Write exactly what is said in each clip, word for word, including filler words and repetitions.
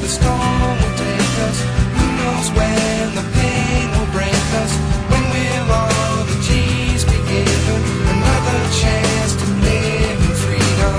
the storm will take us. Who knows when the pain will break us? When will all the G's be given another chance to live in freedom?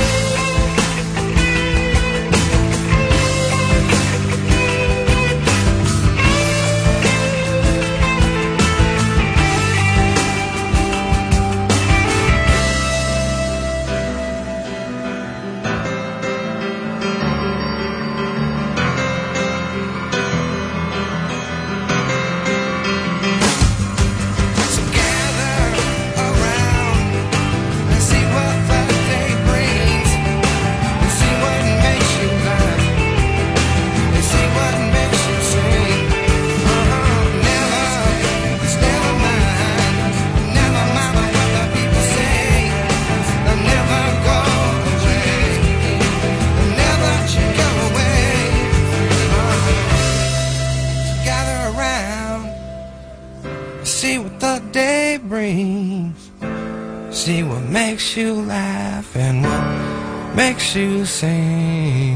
See what makes you laugh and what makes you sing.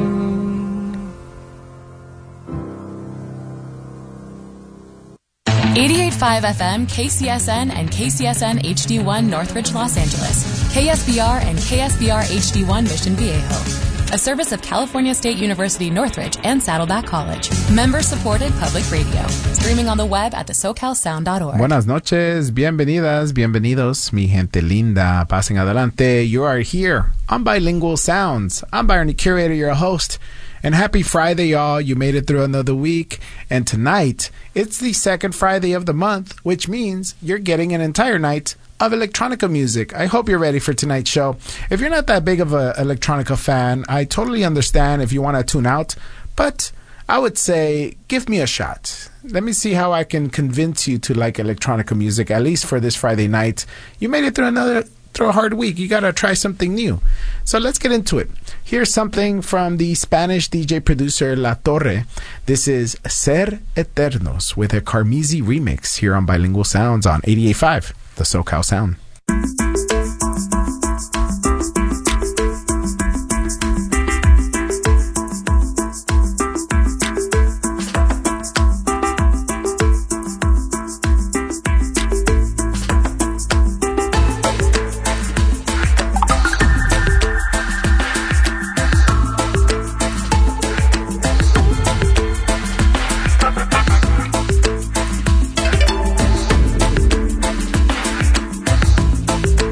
eighty-eight point five F M, K C S N, and K C S N H D one Northridge, Los Angeles. K S B R and K S B R H D one Mission Viejo. A service of California State University Northridge and Saddleback College. Member-supported public radio. Streaming on the web at the socal sound dot org. Buenas noches, bienvenidas, bienvenidos, mi gente linda. Pasen adelante. You are here on Bilingual Sounds. I'm Byron, the curator, your host. And happy Friday, y'all. You made it through another week. And tonight, it's the second Friday of the month, which means you're getting an entire night of electronica music. I hope you're ready for tonight's show. If you're not that big of an electronica fan, I totally understand if you want to tune out, but I would say give me a shot. Let me see how I can convince you to like electronica music, at least for this Friday night. You made it through another through a hard week. You got to try something new. So let's get into it. Here's something from the Spanish D J producer La Torre. This is Ser Eternos with a Carmisi remix here on Bilingual Sounds on eighty-eight point five. The SoCal Sound. We'll be right back.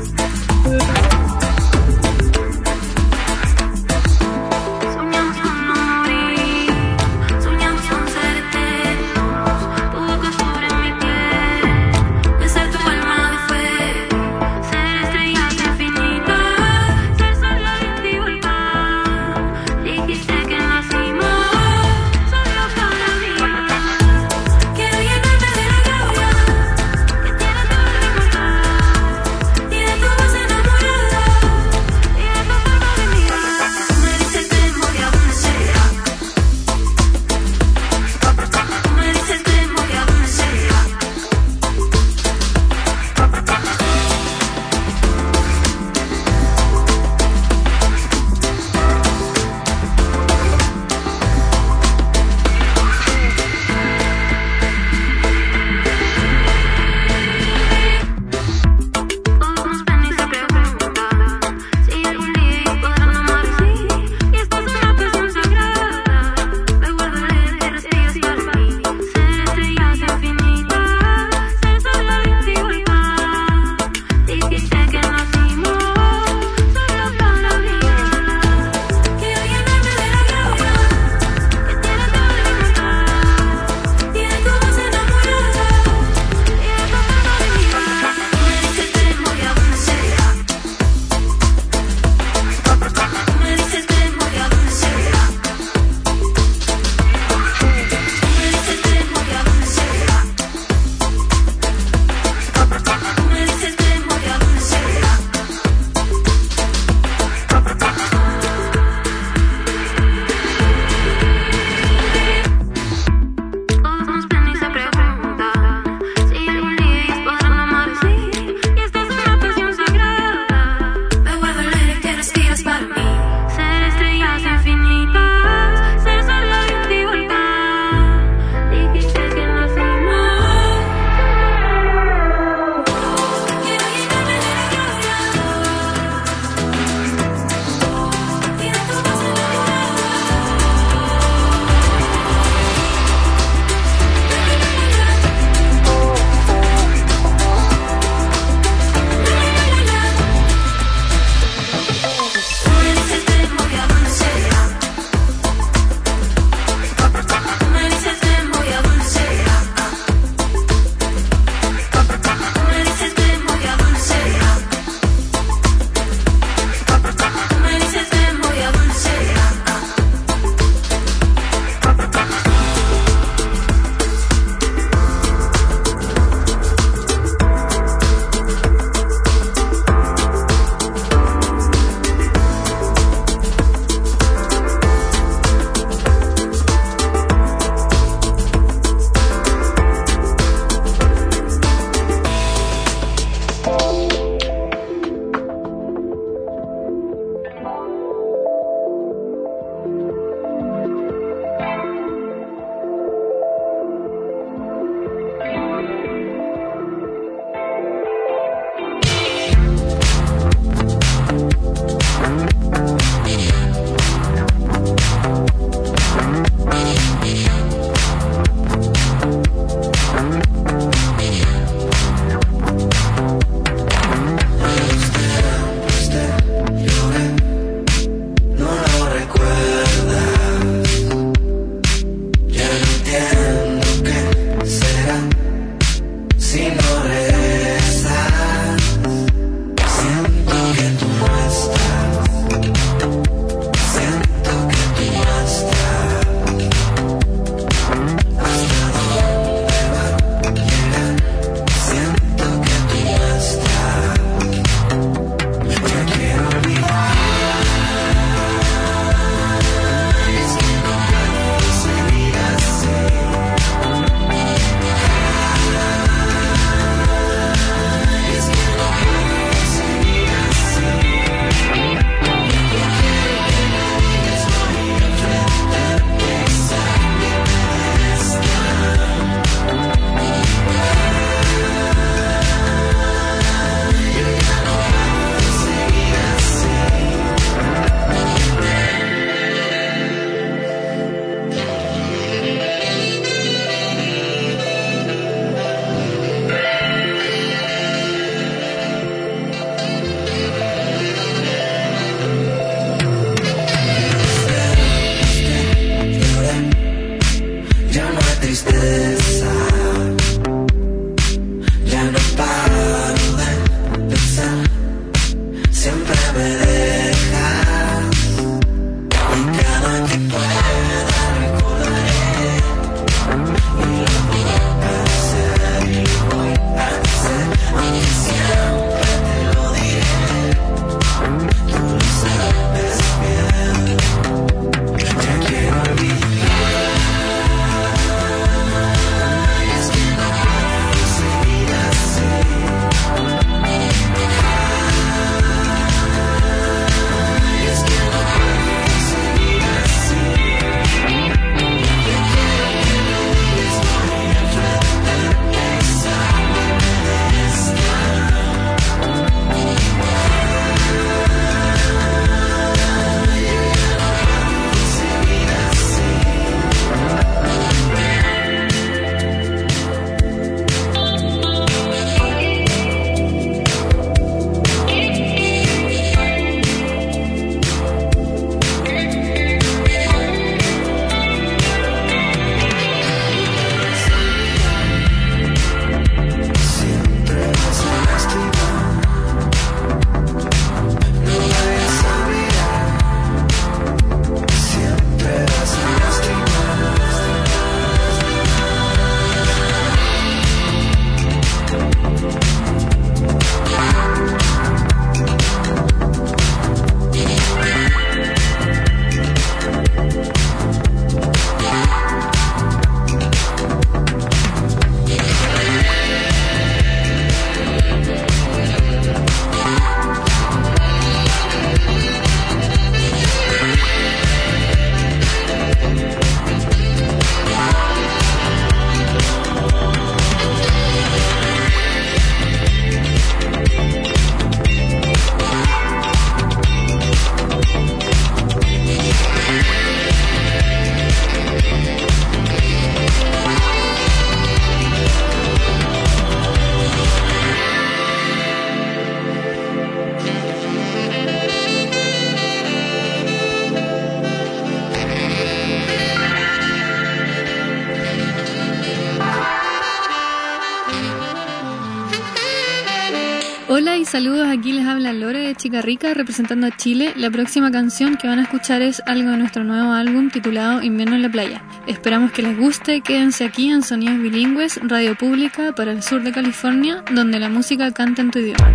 Hola y saludos, aquí les habla Lore de Chica Rica representando a Chile. La próxima canción que van a escuchar es algo de nuestro nuevo álbum titulado Invierno en la Playa. Esperamos que les guste, quédense aquí en Sonidos Bilingües, Radio Pública para el sur de California, donde la música canta en tu idioma.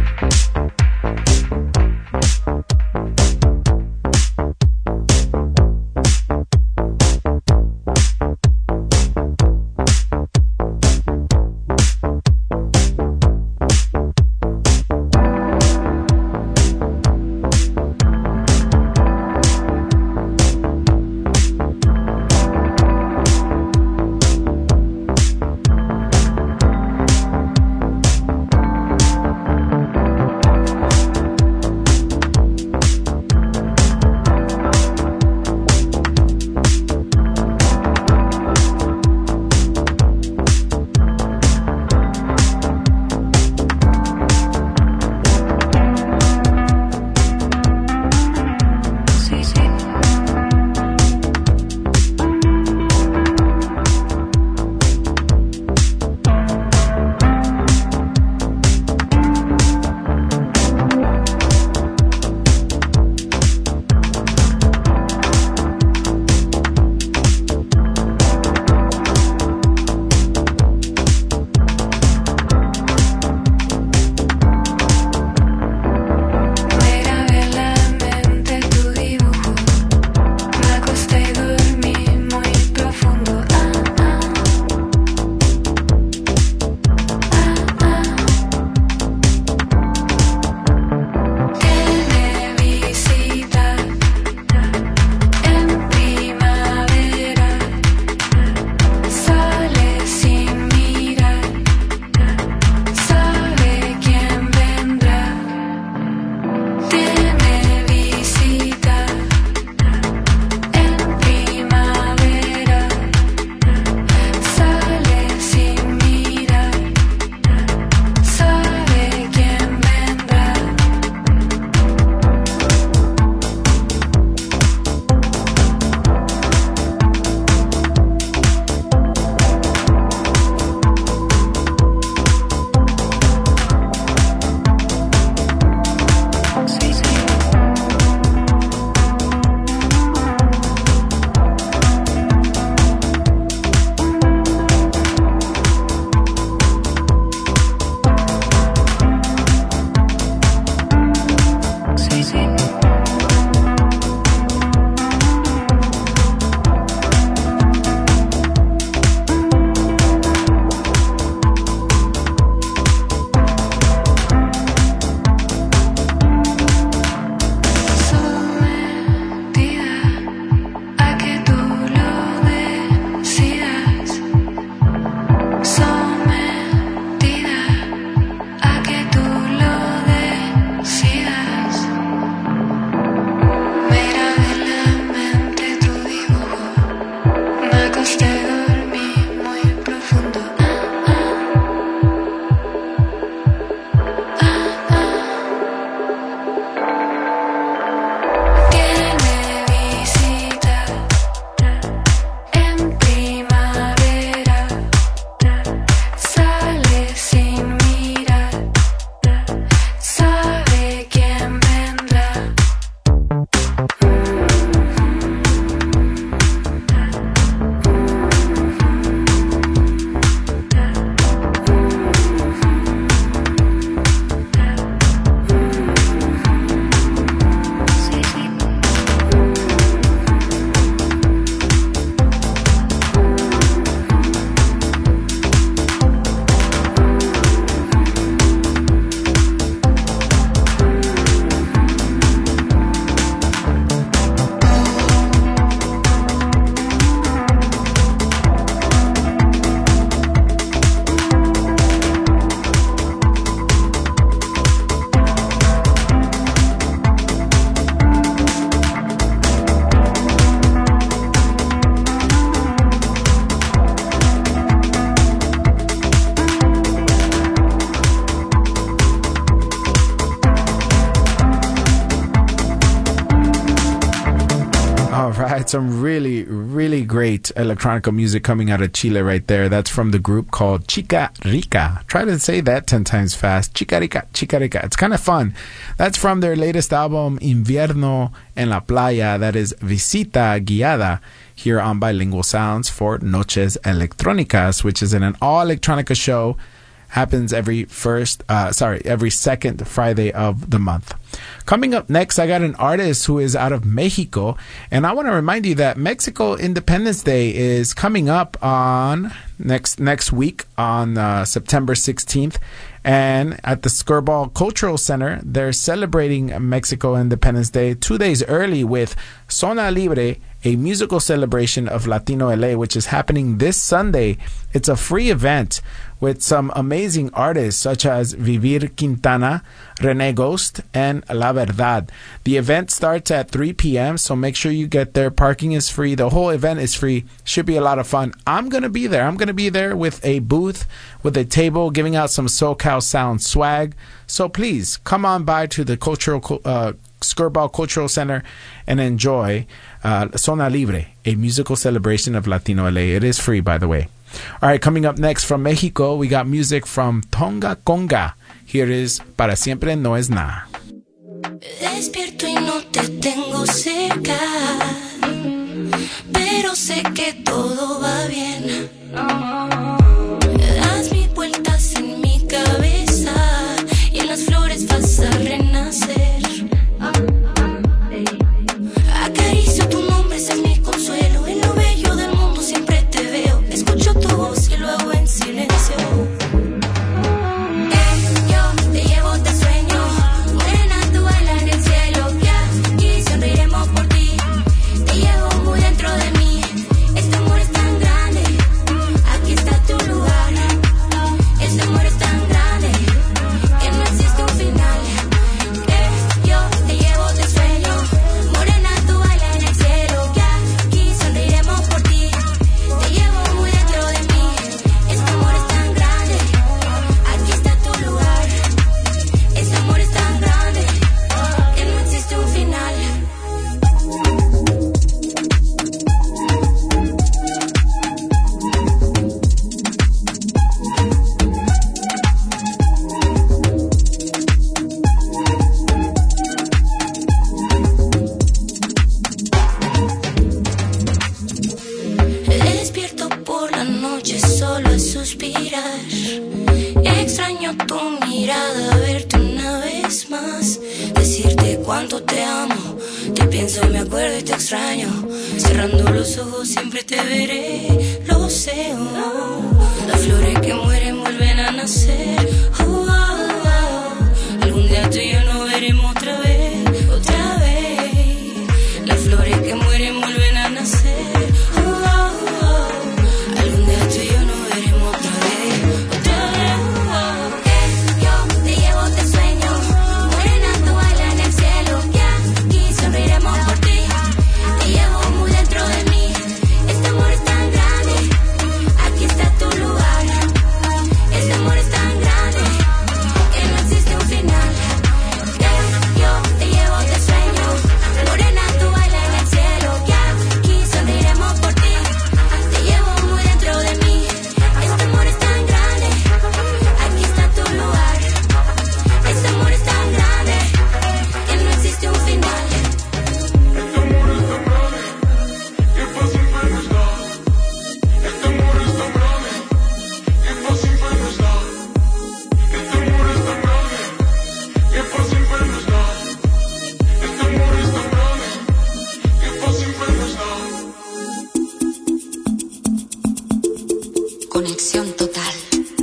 some really, really great electronica music coming out of Chile right there. That's from the group called Chica Rica. Try to say that ten times fast. Chica Rica, Chica Rica. It's kind of fun. That's from their latest album, Invierno en la Playa. That is Visita Guiada, here on Bilingual Sounds for Noches Electrónicas, which is an all-electronica show. Happens every first, uh, sorry, every second Friday of the month. Coming up next, I got an artist who is out of Mexico, and I want to remind you that Mexico Independence Day is coming up on next next week on uh, September sixteenth, and at the Skirball Cultural Center, they're celebrating Mexico Independence Day two days early with Zona Libre, a musical celebration of Latino L A, which is happening this Sunday. It's a free event with some amazing artists such as Vivir Quintana, René Ghost, and La Verdad. The event starts at three p.m., so make sure you get there. Parking is free. The whole event is free. Should be a lot of fun. I'm going to be there. I'm going to be there with a booth, with a table, giving out some SoCal Sound swag. So please, come on by to the cultural uh, Skirball Cultural Center and enjoy uh, Zona Libre, a musical celebration of Latino L A. It is free, by the way. All right, coming up next from Mexico, we got music from Tonga Conga. Here is Para Siempre No Es Nada. Despierto y no te tengo cerca, pero sé que todo va bien. Das mil vueltas en mi cabeza y en las flores vas a renacer. Acaricio tu nombre, ese es mi consuelo. En lo bello del mundo siempre te veo. Escucho tu voz y lo hago en silencio. Conexión total.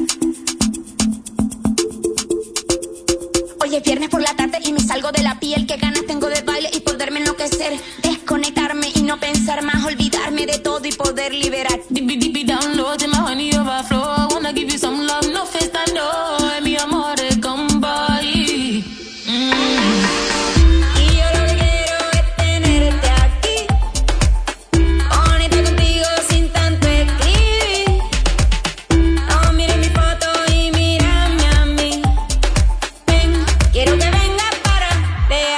Hoy es viernes por la tarde y me salgo de la piel. Qué ganas tengo de baile y poderme enloquecer. Desconectarme y no pensar más. Olvidarme de todo y poder liberar. Deep, deep, deep down low, till my honey overflow. I wanna give you some love, no face I know. And mi amor, come by. Mm. Quiero que vengas para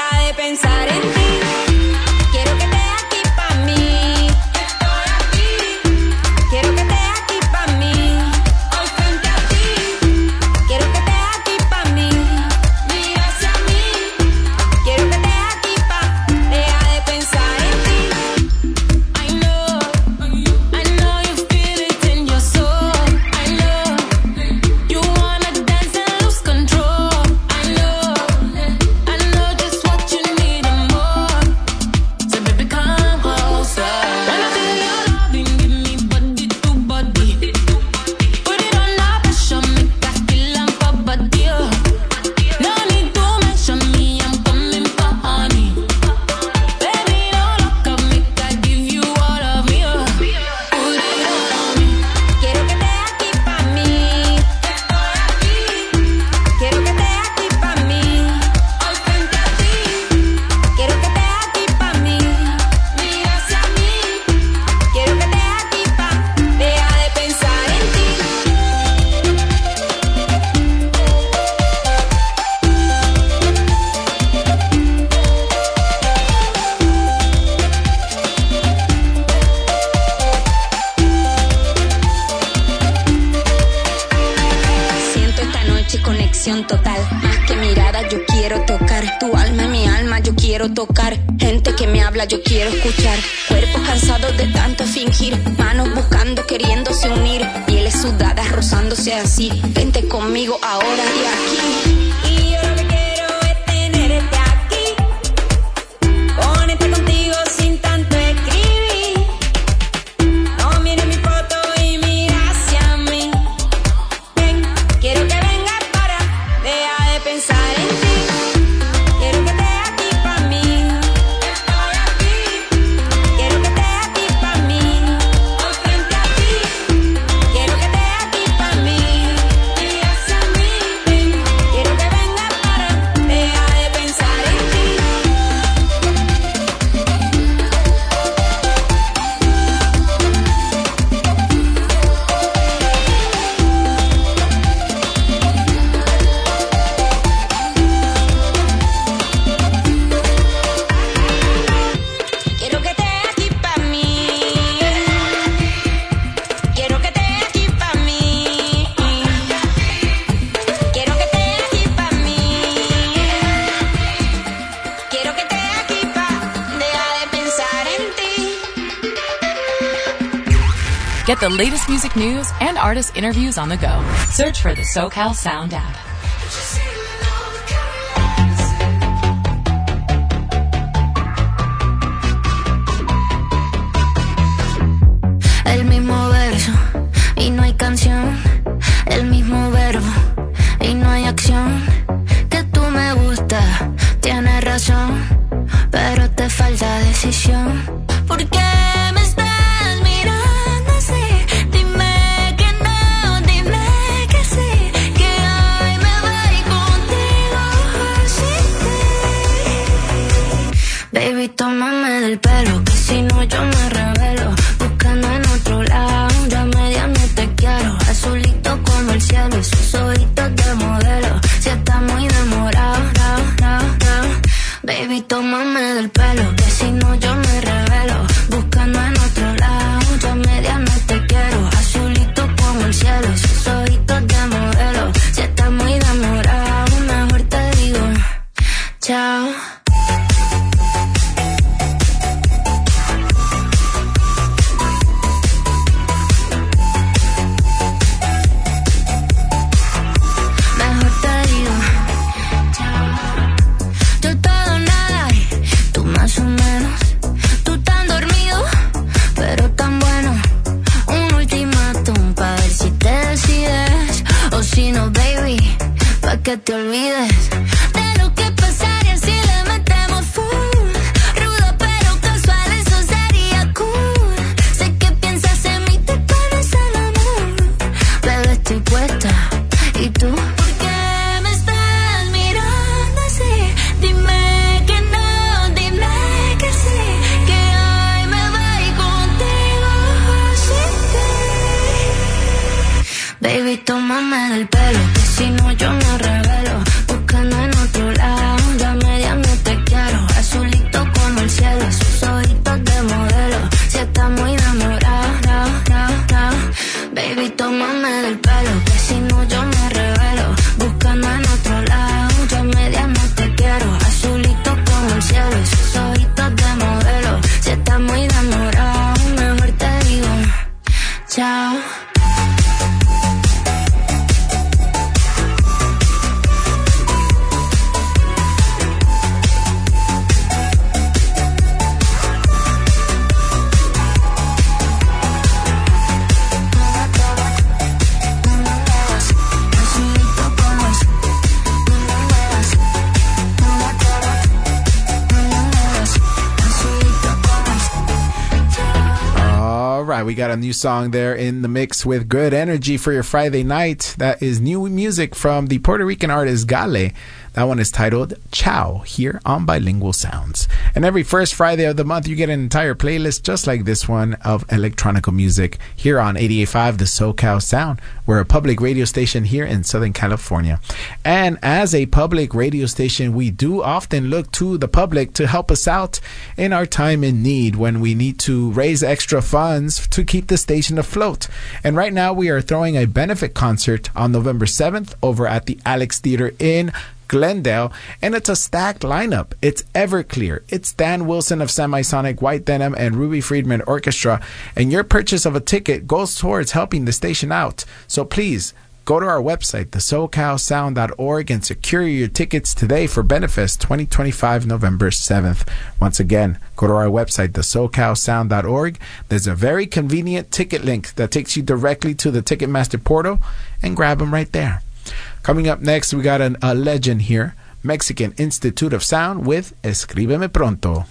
noche conexión total. Más que mirada yo quiero tocar. Tu alma y mi alma yo quiero tocar. Gente que me habla yo quiero escuchar. Cuerpos cansados de tanto fingir. Manos buscando queriéndose unir. Pieles sudadas rozándose así. Vente conmigo ahora y aquí. Y yo lo que quiero es tenerte aquí. Ponerte contigo sin tanto escribir. No mires mi foto y mira hacia mí. Ven, quiero que vengas para dejar de pensar en ti. Quiero que estés aquí para mí. Estoy aquí. Quiero que estés aquí para mí. Estoy frente a ti. Quiero que estés aquí para mí. Y hacia mí. Ven, quiero que vengas para dejar de pensar en ti. Quiero que estés aquí para mí. Quiero que estés aquí para mí. Quiero que estés aquí para mí. Quiero que estés aquí para dejar de pensar en ti. Get the latest music news and artist interviews on the go. Search for the SoCal Sound app. El mismo verso y no hay canción. El mismo verbo y no hay acción. Que tú me gustas, tienes razón, pero te falta decisión. ¿Por qué me estás mirando así? Dime que no, dime que sí, que hoy me voy contigo así. Baby, tómame del pelo, que si no yo me revelo. Buscando en otro lado, ya media no te quiero. Azulito como el cielo, esos ojitos de modelo. Si está muy demorado, no, no, no. Baby, tómame del pelo, que si no yo me revelo. Buscando en otro lado, ya media no te quiero. Azulito como el cielo, esos ojitos de modelo. Si está muy demorado, mejor te digo chao. Mejor te digo chao. Yo todo nada y tú más o menos. Tú tan dormido, pero tan bueno. Un ultimátum pa' ver si te decides. O si no, baby, pa' que te olvides de lo que pasaría si le metemos full. Rudo pero casual, eso sería cool. Sé que piensas en mí, te pones al amor. Bebé, estoy puesta. ¿Y tú? ¿Por qué me estás mirando así? Dime que no, dime que sí, que hoy me voy contigo así. Baby, tómame del pelo, que si no yo me revelo. Buscando en otro lado, ya media no te quiero. Azulito como el cielo, esos ojitos de modelo. Si está muy enamorado, no, no, no. Baby, tómame del pelo, que si no yo me revelo. Buscando en otro lado, ya media no te quiero. Azulito como el cielo, esos ojitos de modelo. Si está muy enamorado, mejor te digo chao. All right, we got a new song there in the mix with good energy for your Friday night. That is new music from the Puerto Rican artist Gale. That one is titled Ciao, here on Bilingual Sounds. And every first Friday of the month, you get an entire playlist just like this one of electronic music here on eighty-eight point five The SoCal Sound. We're a public radio station here in Southern California. And as a public radio station, we do often look to the public to help us out in our time in need when we need to raise extra funds to keep the station afloat. And right now, we are throwing a benefit concert on November seventh over at the Alex Theater in Glendale, and it's a stacked lineup. It's Everclear, it's Dan Wilson of Semisonic, White Denim, and Ruby Friedman Orchestra, and your purchase of a ticket goes towards helping the station out. So please, go to our website, the socal sound dot org, and secure your tickets today for Benefest twenty twenty-five, November seventh. Once again, go to our website, the socal sound dot org. There's a very convenient ticket link that takes you directly to the Ticketmaster portal, and grab them right there. Coming up next, we got an, a legend here, Mexican Institute of Sound with Escríbeme Pronto.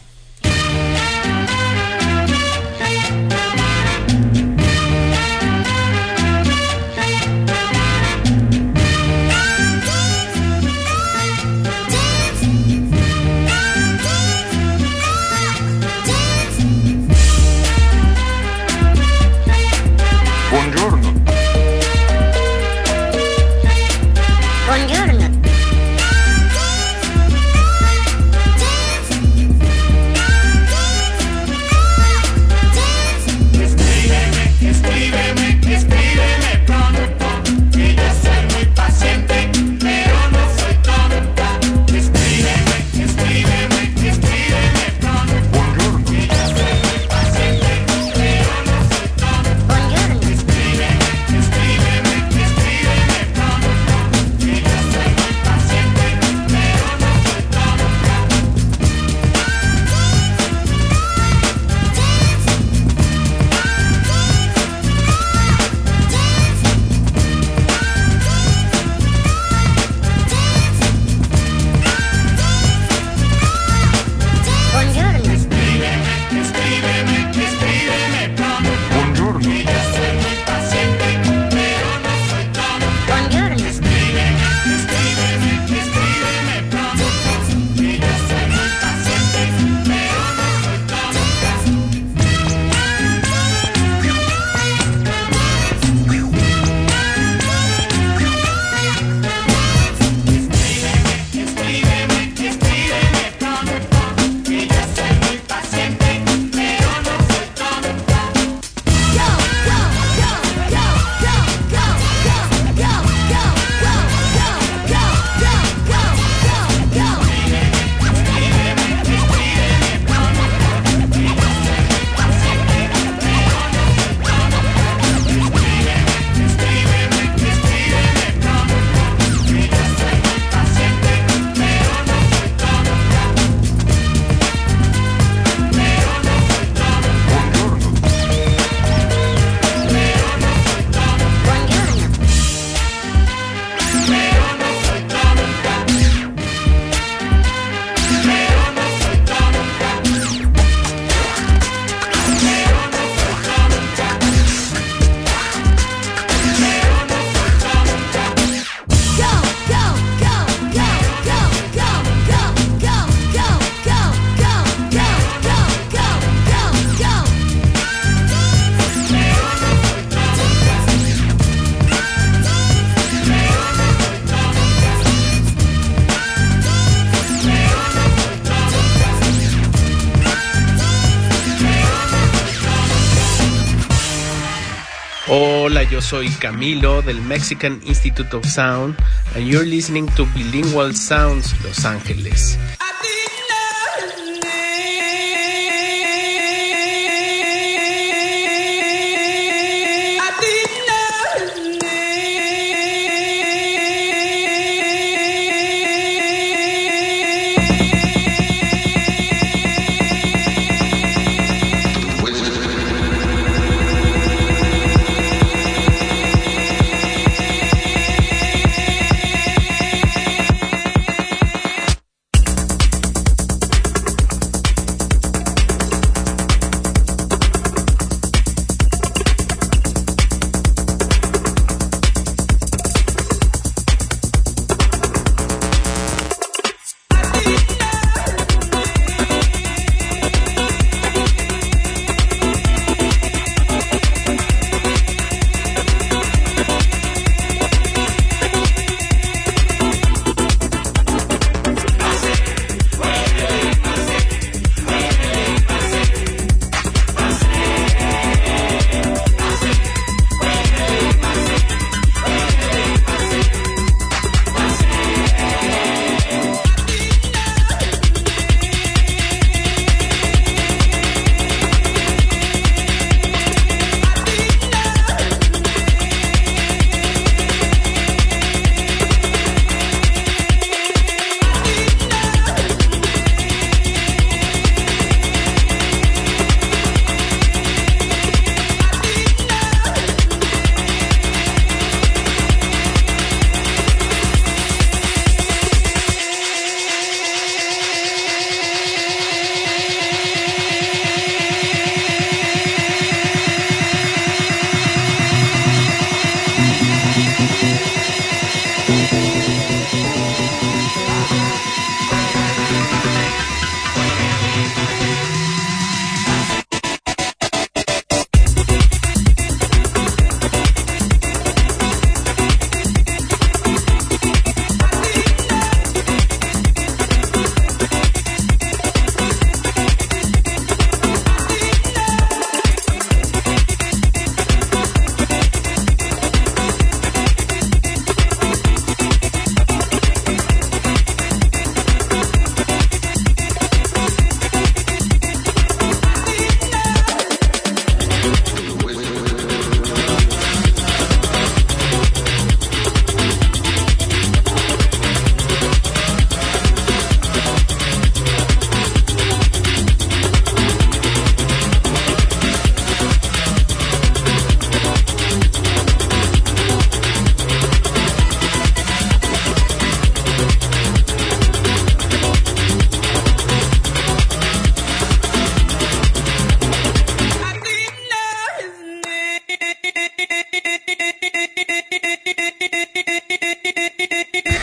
Hola, yo soy Camilo del Mexican Institute of Sound, and you're listening to Bilingual Sounds Los Ángeles.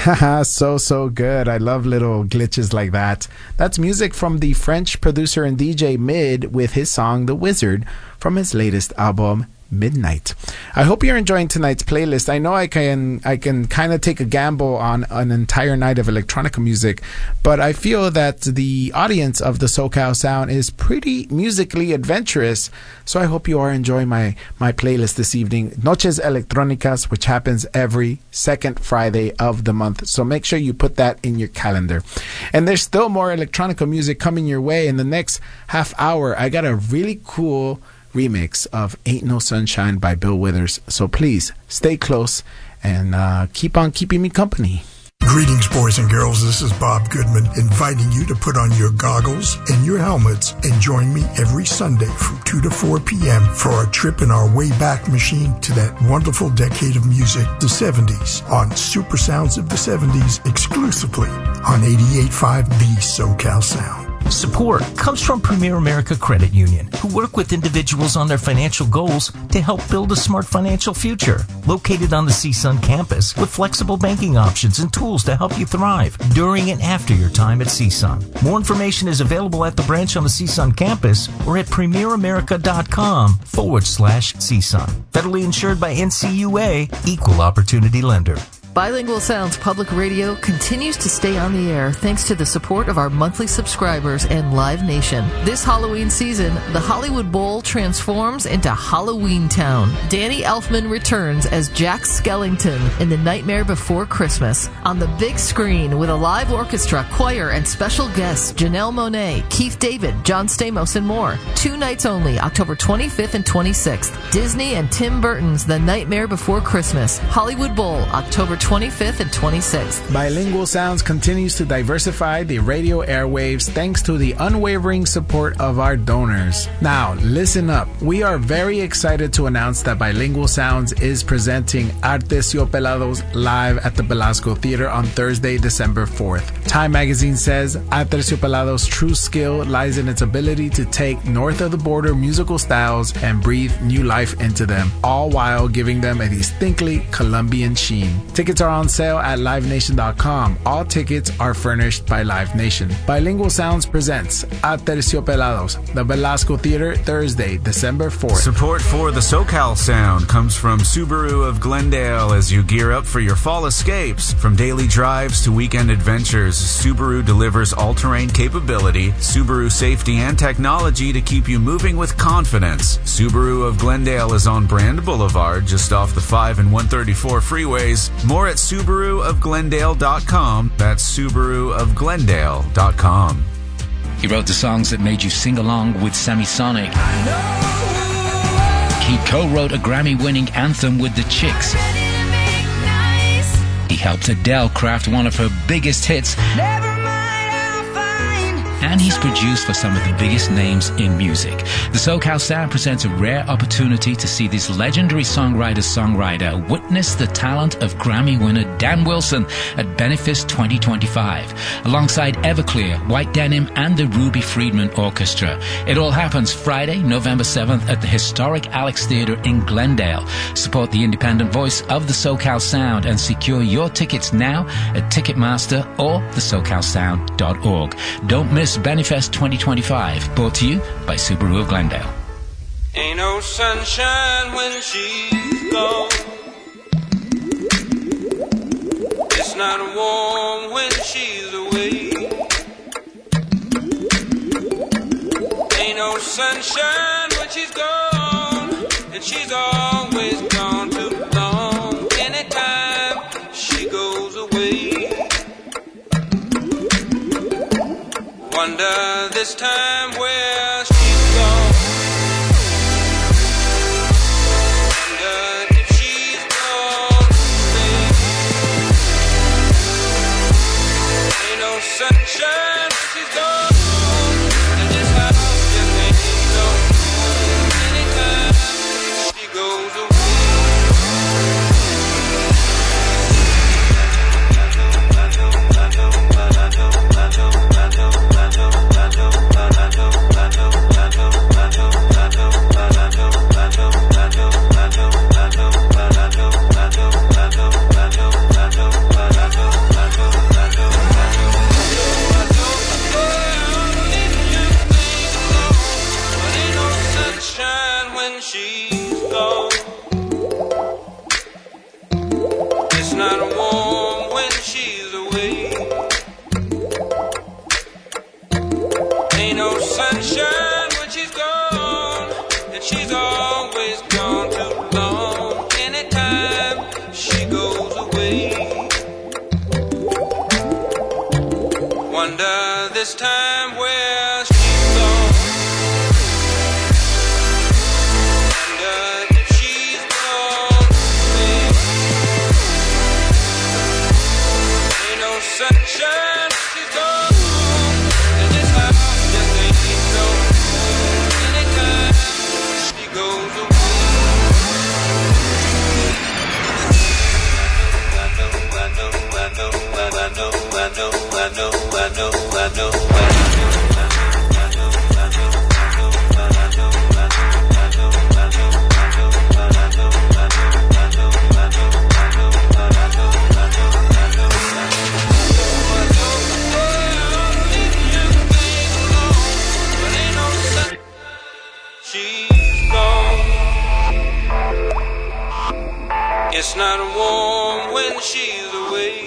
So, so good. I love little glitches like that. That's music from the French producer and D J Mid with his song The Wizard from his latest album, Midnight. I hope you're enjoying tonight's playlist. I know I can I can kind of take a gamble on an entire night of electronica music, but I feel that the audience of the SoCal Sound is pretty musically adventurous, so I hope you are enjoying my, my playlist this evening. Noches Electrónicas, which happens every second Friday of the month, so make sure you put that in your calendar. And there's still more electronica music coming your way in the next half hour. I got a really cool remix of Ain't No Sunshine by Bill Withers. So please stay close and uh, keep on keeping me company. Greetings, boys and girls. This is Bob Goodman inviting you to put on your goggles and your helmets and join me every Sunday from two to four p.m. for a trip in our Wayback Machine to that wonderful decade of music, the seventies, on Super Sounds of the seventies, exclusively on eighty-eight point five The SoCal Sound. Support comes from Premier America Credit Union, who work with individuals on their financial goals to help build a smart financial future. Located on the C S U N campus with flexible banking options and tools to help you thrive during and after your time at C S U N. More information is available at the branch on the C S U N campus or at premieramerica.com forward slash CSUN. Federally insured by N C U A, Equal Opportunity Lender. Bilingual Sounds Public Radio continues to stay on the air thanks to the support of our monthly subscribers and Live Nation. This Halloween season, the Hollywood Bowl transforms into Halloween Town. Danny Elfman returns as Jack Skellington in The Nightmare Before Christmas on the big screen with a live orchestra, choir, and special guests Janelle Monáe, Keith David, John Stamos, and more. Two nights only, October twenty-fifth and twenty-sixth. Disney and Tim Burton's The Nightmare Before Christmas. Hollywood Bowl, October twenty-fifth and twenty-sixth. Bilingual Sounds continues to diversify the radio airwaves thanks to the unwavering support of our donors. Now, listen up. We are very excited to announce that Bilingual Sounds is presenting Aterciopelados live at the Belasco Theater on Thursday, December fourth. Time magazine says Aterciopelados' true skill lies in its ability to take north of the border musical styles and breathe new life into them, all while giving them a distinctly Colombian sheen. Tickets are on sale at live nation dot com. All tickets are furnished by Live Nation. Bilingual Sounds presents Aterciopelados, the Belasco Theater, Thursday, December fourth. Support for the SoCal Sound comes from Subaru of Glendale as you gear up for your fall escapes. From daily drives to weekend adventures, Subaru delivers all-terrain capability, Subaru safety, and technology to keep you moving with confidence. Subaru of Glendale is on Brand Boulevard, just off the five and one thirty-four freeways. More at Subaru of Glendale dot com. That's Subaru of Glendale dot com. He wrote the songs that made you sing along with Semisonic. He co-wrote a Grammy-winning anthem with the Chicks. He helped Adele craft one of her biggest hits. And he's produced for some of the biggest names in music. The SoCal Sound presents a rare opportunity to see this legendary songwriter-songwriter witness the talent of Grammy winner Dan Wilson at Benefice twenty twenty-five, alongside Everclear, White Denim, and the Ruby Friedman Orchestra. It all happens Friday, November seventh at the historic Alex Theatre in Glendale. Support the independent voice of the SoCal Sound and secure your tickets now at Ticketmaster or the socal sound dot org. Don't miss Benefice twenty twenty-five, brought to you by Subaru of Glendale. Ain't no sunshine when she's gone. It's not warm when she's away. Ain't no sunshine when she's gone, and she's always gone too long. Anytime she goes away, wonder this time where she's gone. Wonder if she's gone today. Ain't no sunshine when she's gone, and this house just ain't no home. Anytime she goes away. I know, I know, I know, I know, I know, I know, I know, I know, I know. always gone too long. Anytime she goes away, wonder this time where she's gone. Wonder if she's gone away. Ain't no sunshine, she's gone. And this house just ain't no home. Anytime she goes away. I know, I know, I know, I know, I know, I know, I know, I know, I know. She's gone. It's not warm when she's away.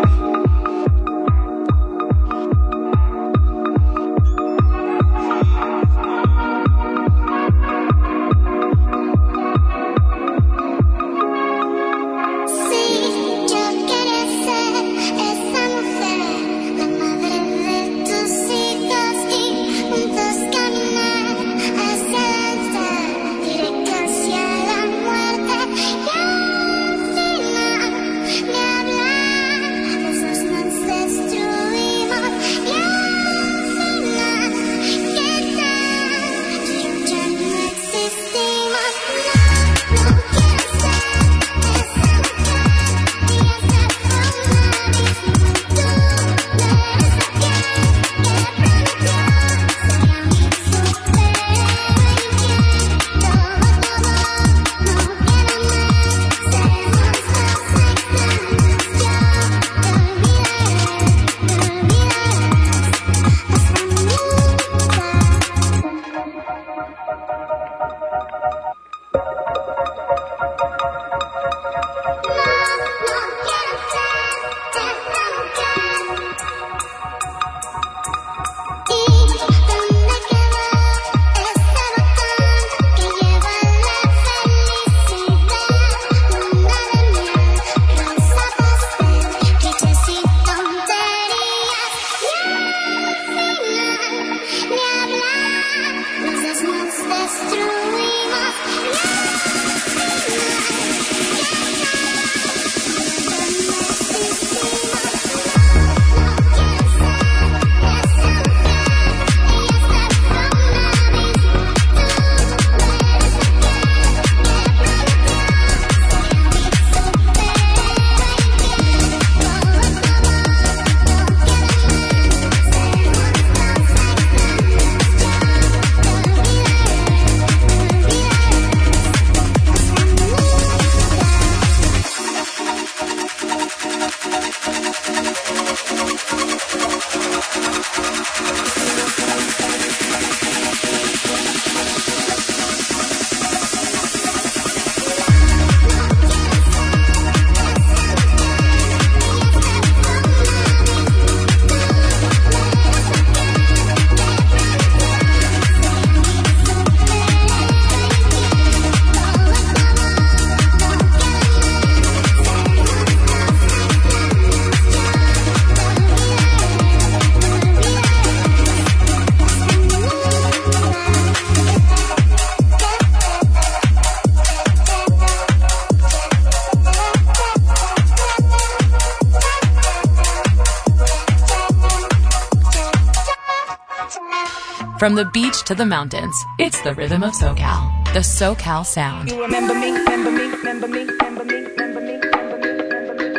From the beach to the mountains, it's the rhythm of SoCal. The SoCal Sound. You remember me, remember me, remember me, remember me, remember me, remember me, remember me.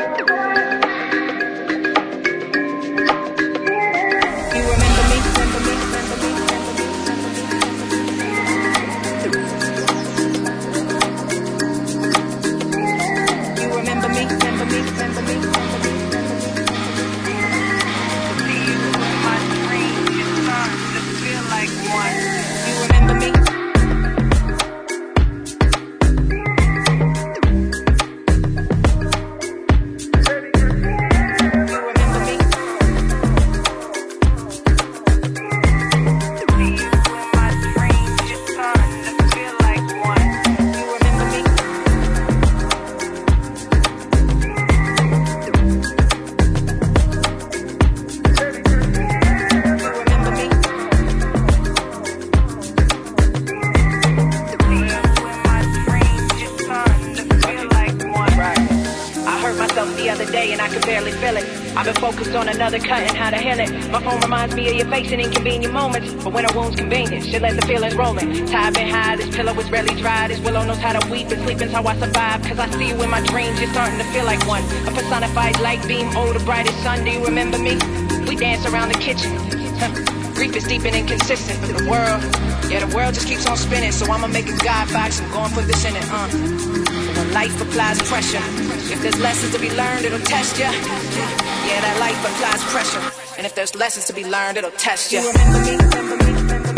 You remember me, remember me, remember me, remember me. You remember me, remember me, remember me, remember me. You remember me? barely feel it. I've been focused on another cut and how to heal it. My phone reminds me of your face in inconvenient moments, but when a wound's convenient, shit let the feelings rolling. Tired been high, this pillow is rarely dry. This willow knows how to weep and sleeping's how I survive. Cause I see you in my dreams, you're starting to feel like one. A personified light beam, oh the brightest sun. Do you remember me? We dance around the kitchen. Grief is deep and inconsistent, but the world, yeah, the world just keeps on spinning. So I'ma make a guide box and go and put this in it, uh. When life applies pressure, if there's lessons to be learned, it'll test ya. Yeah, that life applies pressure, and if there's lessons to be learned, it'll test ya. You remember me, remember me.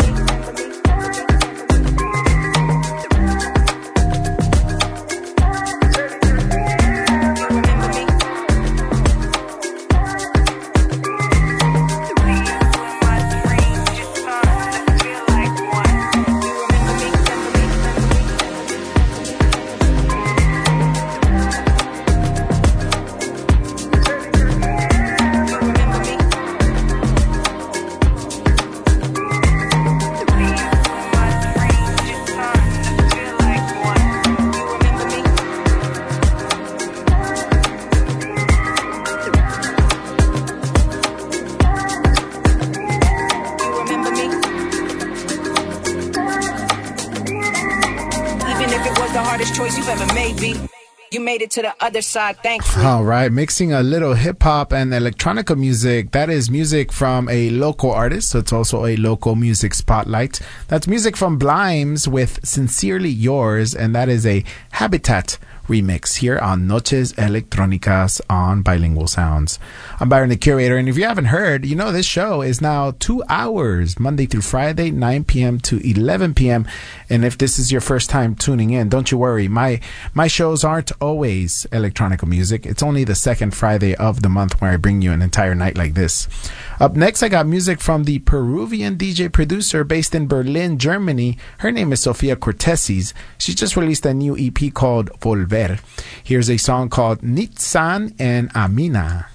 Made it to the other side, thankfully. All right, mixing a little hip hop and electronica music. That is music from a local artist, so it's also a local music spotlight. That's music from Blimes with Sincerely Yours, and that is a Habitat remix here on Noches Electrónicas on Bilingual Sounds. I'm Byron the Curator, and if you haven't heard, you know this show is now two hours, Monday through Friday, nine p.m. to eleven p.m. And if this is your first time tuning in, don't you worry. My my shows aren't always electronica music. It's only the second Friday of the month where I bring you an entire night like this. Up next, I got music from the Peruvian D J producer based in Berlin, Germany. Her name is Sofia Cortesis. She just released a new E P called Volver. Here's a song called Nitzan and Amina.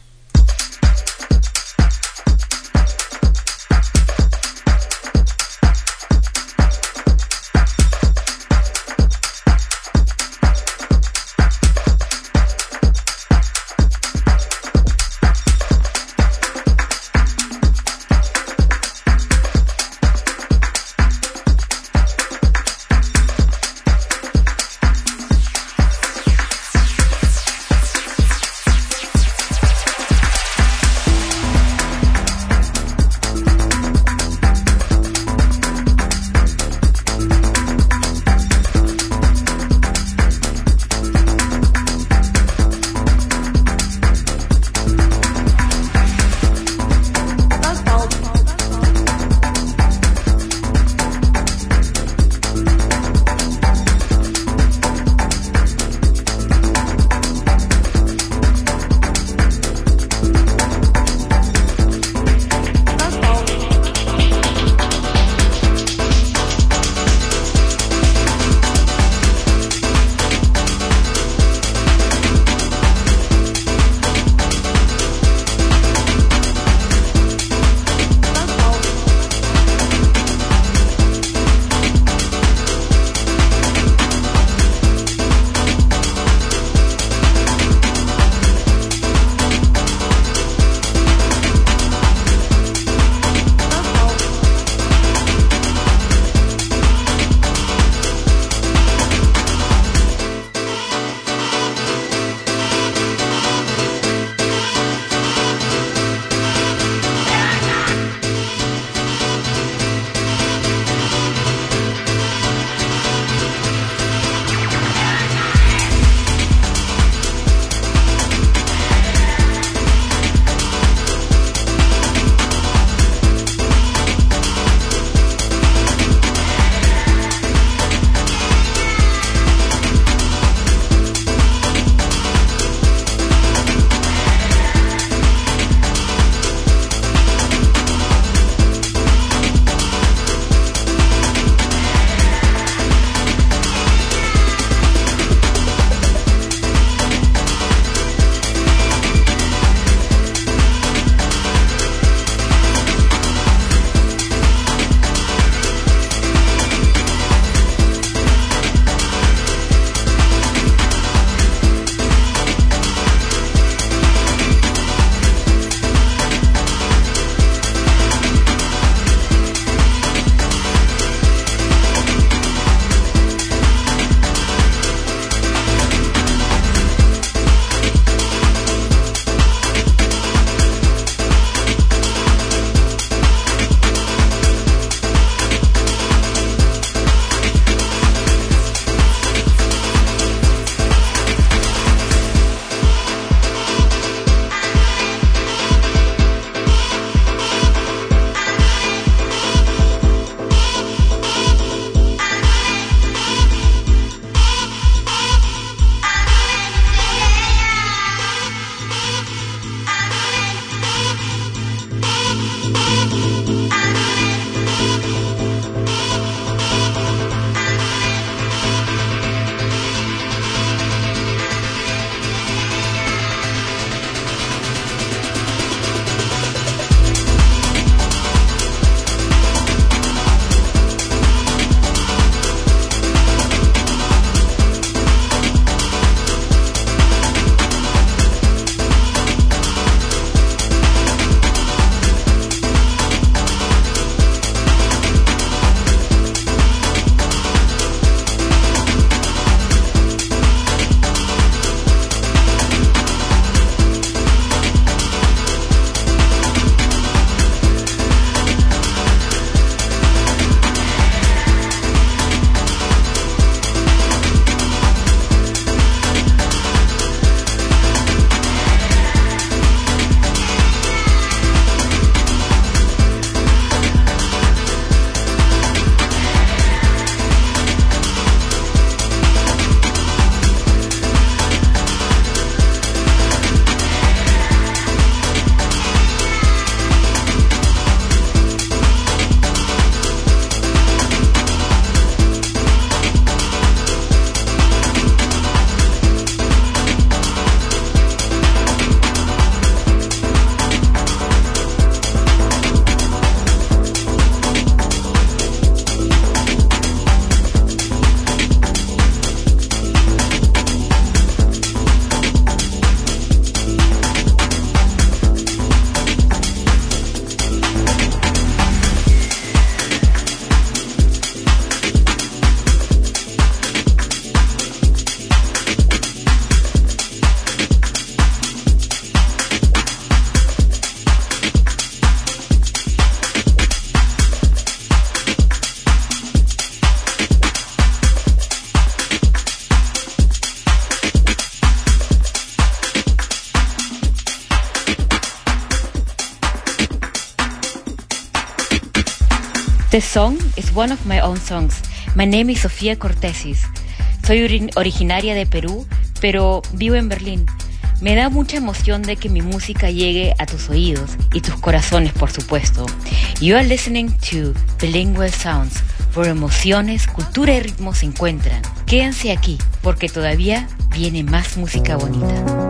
This song is one of my own songs. My name is Sofía Cortesis. Soy ori- originaria de Perú, pero vivo en Berlín. Me da mucha emoción de que mi música llegue a tus oídos y tus corazones, por supuesto. You are listening to Bilingual Sounds, where emociones, cultura y ritmo se encuentran. Quédense aquí, porque todavía viene más música bonita.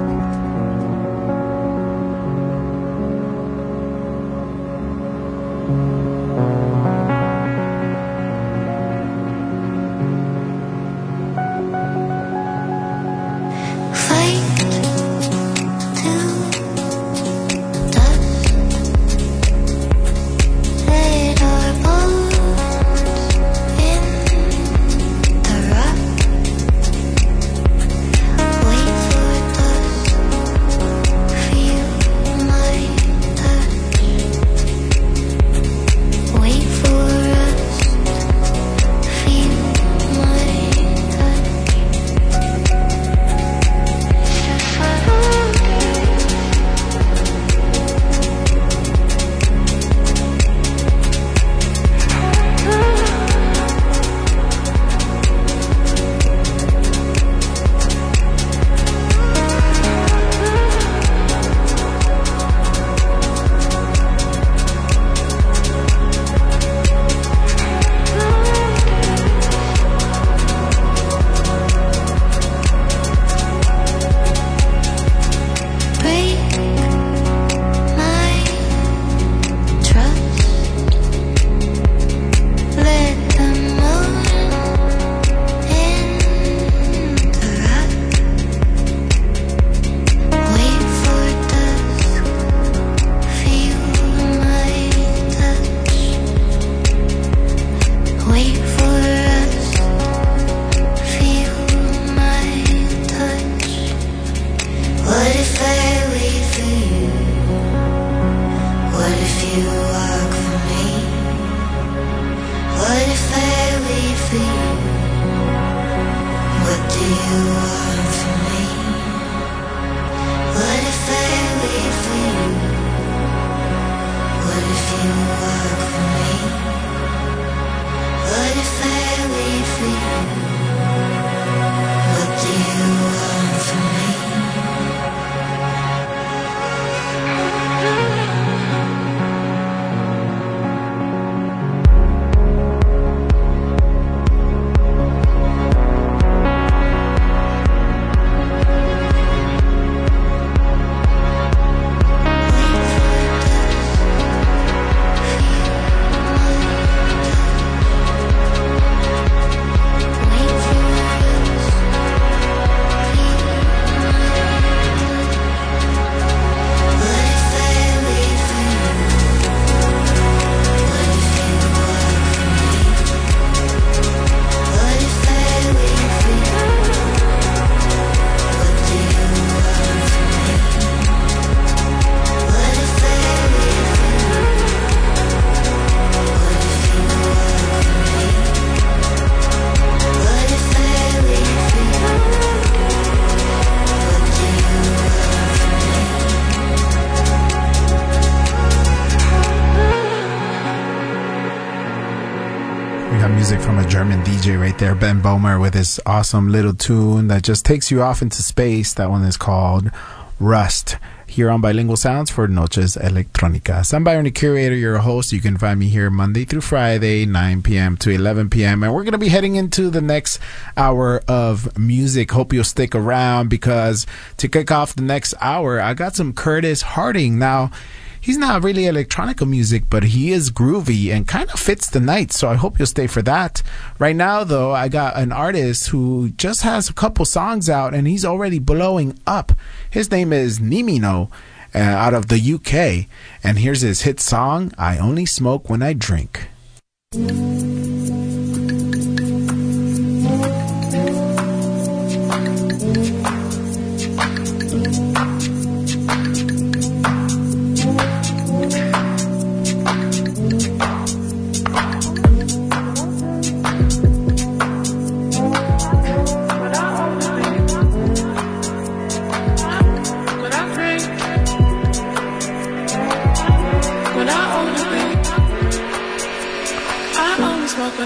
From a German D J right there, Ben Bomer, with his awesome little tune that just takes you off into space. That one is called Rust. Here on Bilingual Sounds for Noches Electrónicas. I'm Byron, the curator, your host. You can find me here Monday through Friday, nine p.m. to eleven p.m. And we're going to be heading into the next hour of music. Hope you'll stick around, because to kick off the next hour, I got some Curtis Harding. Now, he's not really electronica music, but he is groovy and kind of fits the night, so I hope you'll stay for that. Right now, though, I got an artist who just has a couple songs out, and he's already blowing up. His name is Nimino, uh, out of the U K, and here's his hit song, I Only Smoke When I Drink.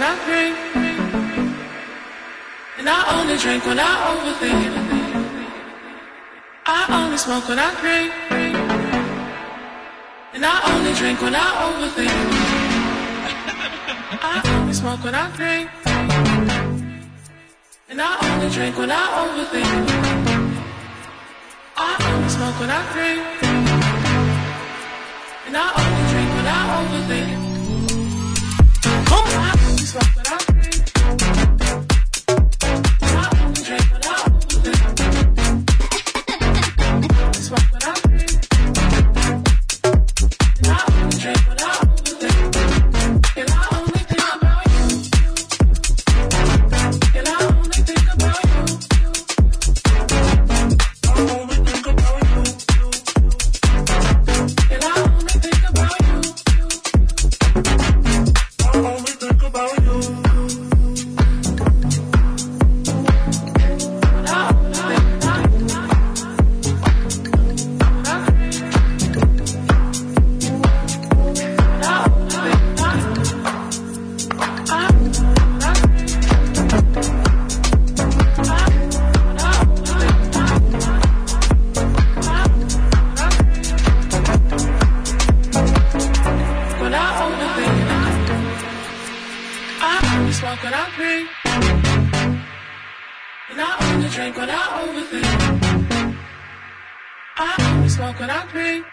I drink, and I only drink when I overthink. I only smoke when I drink, and I only drink when I overthink. I only smoke when I drink, and I only drink when I overthink. I only smoke when I drink, and I only drink when I overthink. Come on, I only smoke when I drink, and I only drink when I overthink. I only smoke when I drink, and I only drink when I overthink. And I only think about you, and I only think about you. I only think about you, and I only think about you. I only think about you. And I only think about you. And I only think about you. When I overthink, I only smoke when I drink, and I only drink when I overthink. I only smoke when I drink,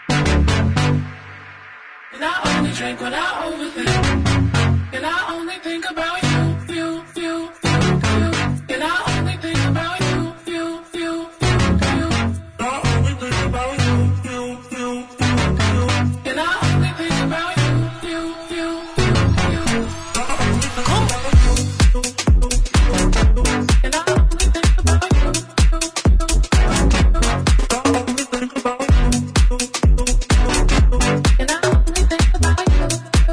and I only drink when I overthink. And I only think about you, you, you, you, you. And I only think about you, you, you, you, you. I only think about you, you, you, you, you. And I only think about you, you, you, you, you. I only think about you, and I only think about you, I only think about you, and I only think about you.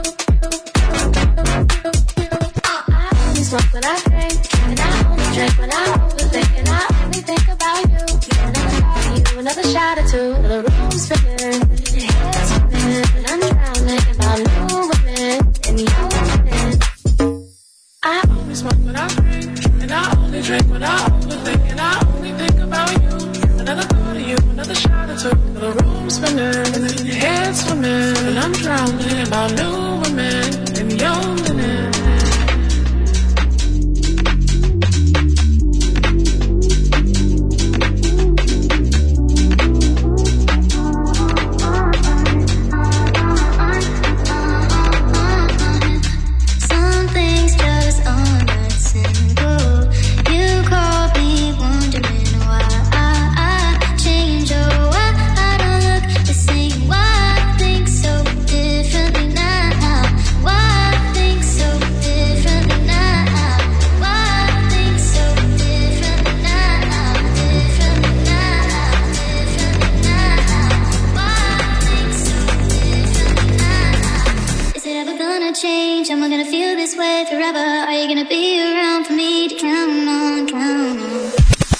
I only smoke when I drink, and I only drink when I overthink, and I only think about you. Another party, another shot or two, the room's spinning, your head's spinning, and I'm drowning about new women and young women. I only smoke when I drink, and I only drink when I overthink, and I only think about you. Another thought of you, another shot or two, the room's spinning, and your head's swimming, and I'm drowning about new women and young women. Some things just aren't that simple. You caught me wondering why I, I change, or why I don't look the same. Why I think so differently now. Why I think so differently now. Why I think so differently now. Differently now. Differently now. Why I think so differently now. Is it ever gonna change? Am I gonna feel this way forever? Are you gonna be around for me to count on, count on?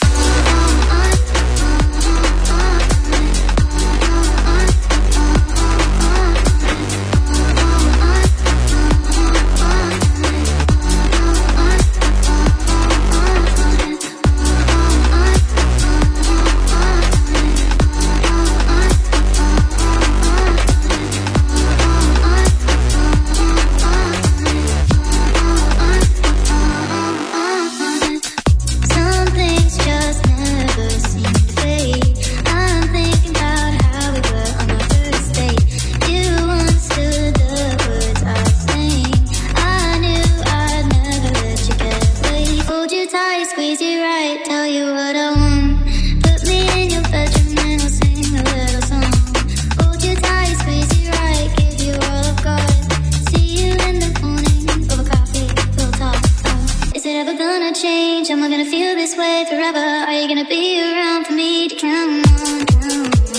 Some things just never seem to fade. I'm thinking about how we were on our first date. You understood the words I was saying. I knew I'd never let you get away. Hold you tight, squeeze you right, tell you what I want. Put me in your bedroom and we'll sing a little song. Hold you tight, squeeze you right, give you all I've got. See you in the morning over coffee, we'll talk. Is it ever gonna change? Am I gonna feel this way forever? Are you gonna be around for me to count on, count on?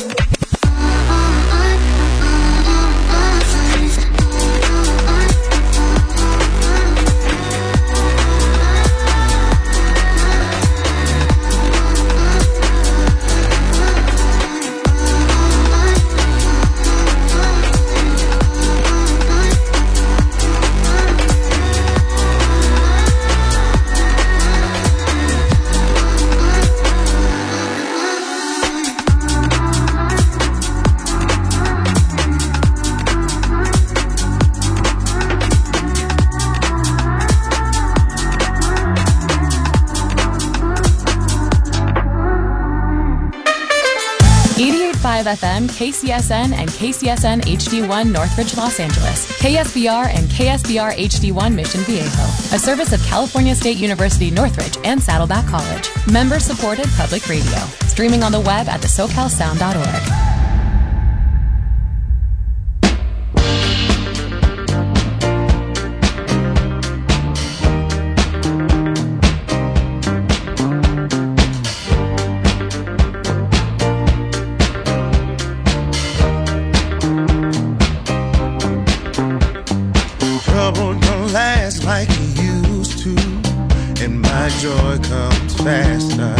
five F M, K C S N, and K C S N H D one Northridge, Los Angeles, K S B R and K S B R H D one Mission Viejo, a service of California State University Northridge and Saddleback College. Member-supported public radio. Streaming on the web at the socal sound dot org. Joy comes faster.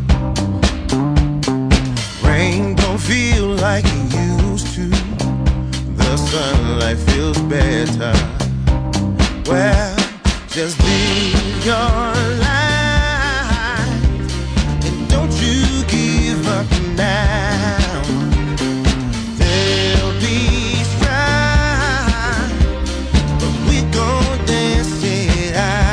Rain don't feel like it used to. The sunlight feels better. Well, just live your life and don't you give up now. There'll be strife, but we gon' dance it out.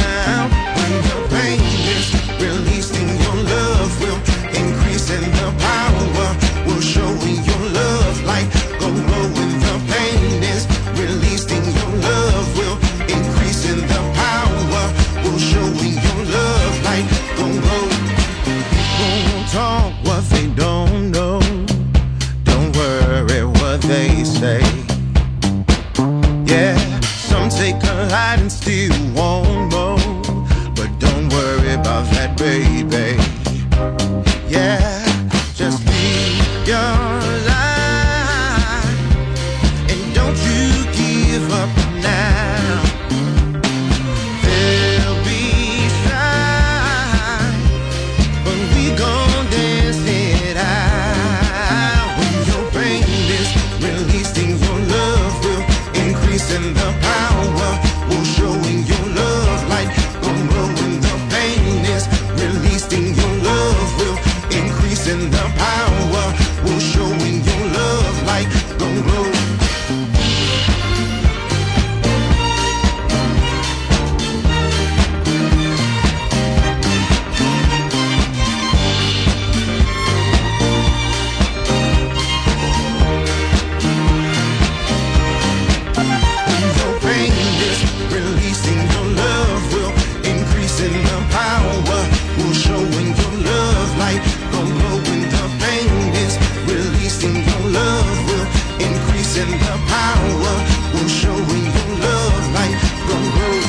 And the power will show in your love like go low when the pain is released in your love will increase in the power will show in your love like go low. People won't talk what they don't know. Don't worry what they say. Yeah, some take a lot and still won't know. But don't worry about that, baby. Yeah, just live your life and don't you give up now. There'll be strife, but we gon' dance it out. When your pain is released in your love will increase in the power will show in your love like go low when the pain is released in your love will increase in the power will show in your love like go low. When your pain is released in your love will increase in the power will show in your love like go low. When the pain is released in your love will increase in the power will show in your love like go low.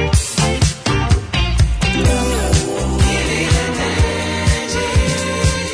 Give me that magic.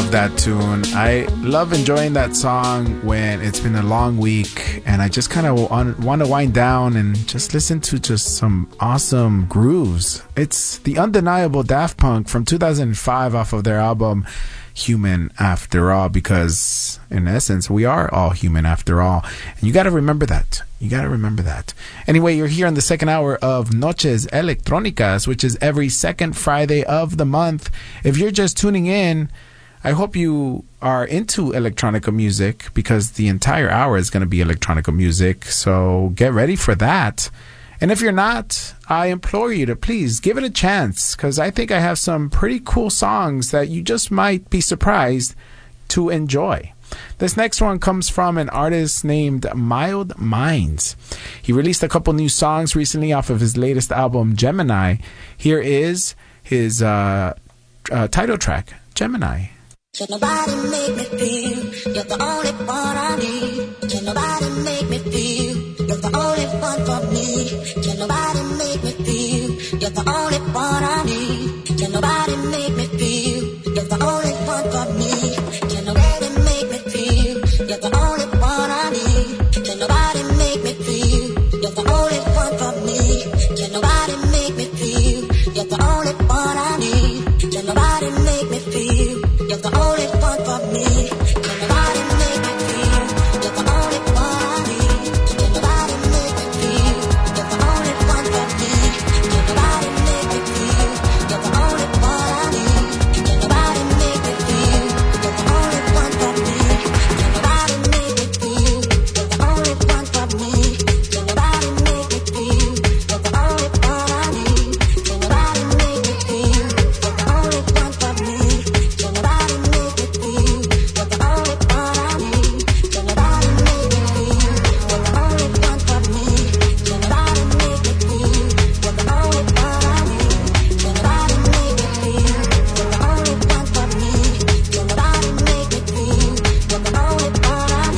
love that tune. I love enjoying that song when it's been a long week and I just kind of want to wind down and just listen to just some awesome grooves. It's the undeniable Daft Punk from two thousand five off of their album Human After All, because in essence we are all human after all, and you got to remember that. You got to remember that. Anyway, you're here in the second hour of Noches Electrónicas, which is every second Friday of the month. If you're just tuning in, I hope you are into electronica music, because the entire hour is going to be electronica music, so get ready for that. And if you're not, I implore you to please give it a chance, because I think I have some pretty cool songs that you just might be surprised to enjoy. This next one comes from an artist named Mild Minds. He released a couple new songs recently off of his latest album, Gemini. Here is his uh, uh, title track, Gemini. Can nobody make me feel you're the only one I need? Can nobody make me feel you're the only one for me? Can nobody make me feel you're the only one I need? Can nobody make me feel you're the only one for me? Can nobody make me feel you're the only one I need? Can nobody make me feel you're the only one for me? Can nobody make me feel you're the only one I need? Can nobody make me feel you're the only one for me? Can nobody make me feel you're the only one I need? Can nobody make me feel you're the only one for me? Can nobody make me feel you're the only one I need? Can nobody make me feel you're the only one for me? Can nobody make me feel you're the only one for me? Can nobody make me feel you're the only one I need? Can nobody make me feel you're the only one for me? Can nobody make me feel you're the only one I need? Can nobody make me feel you're the only one for me? Can nobody make me feel you're the only one I need? Can nobody make me feel you're the only one for me? Can nobody make me feel you're the only one I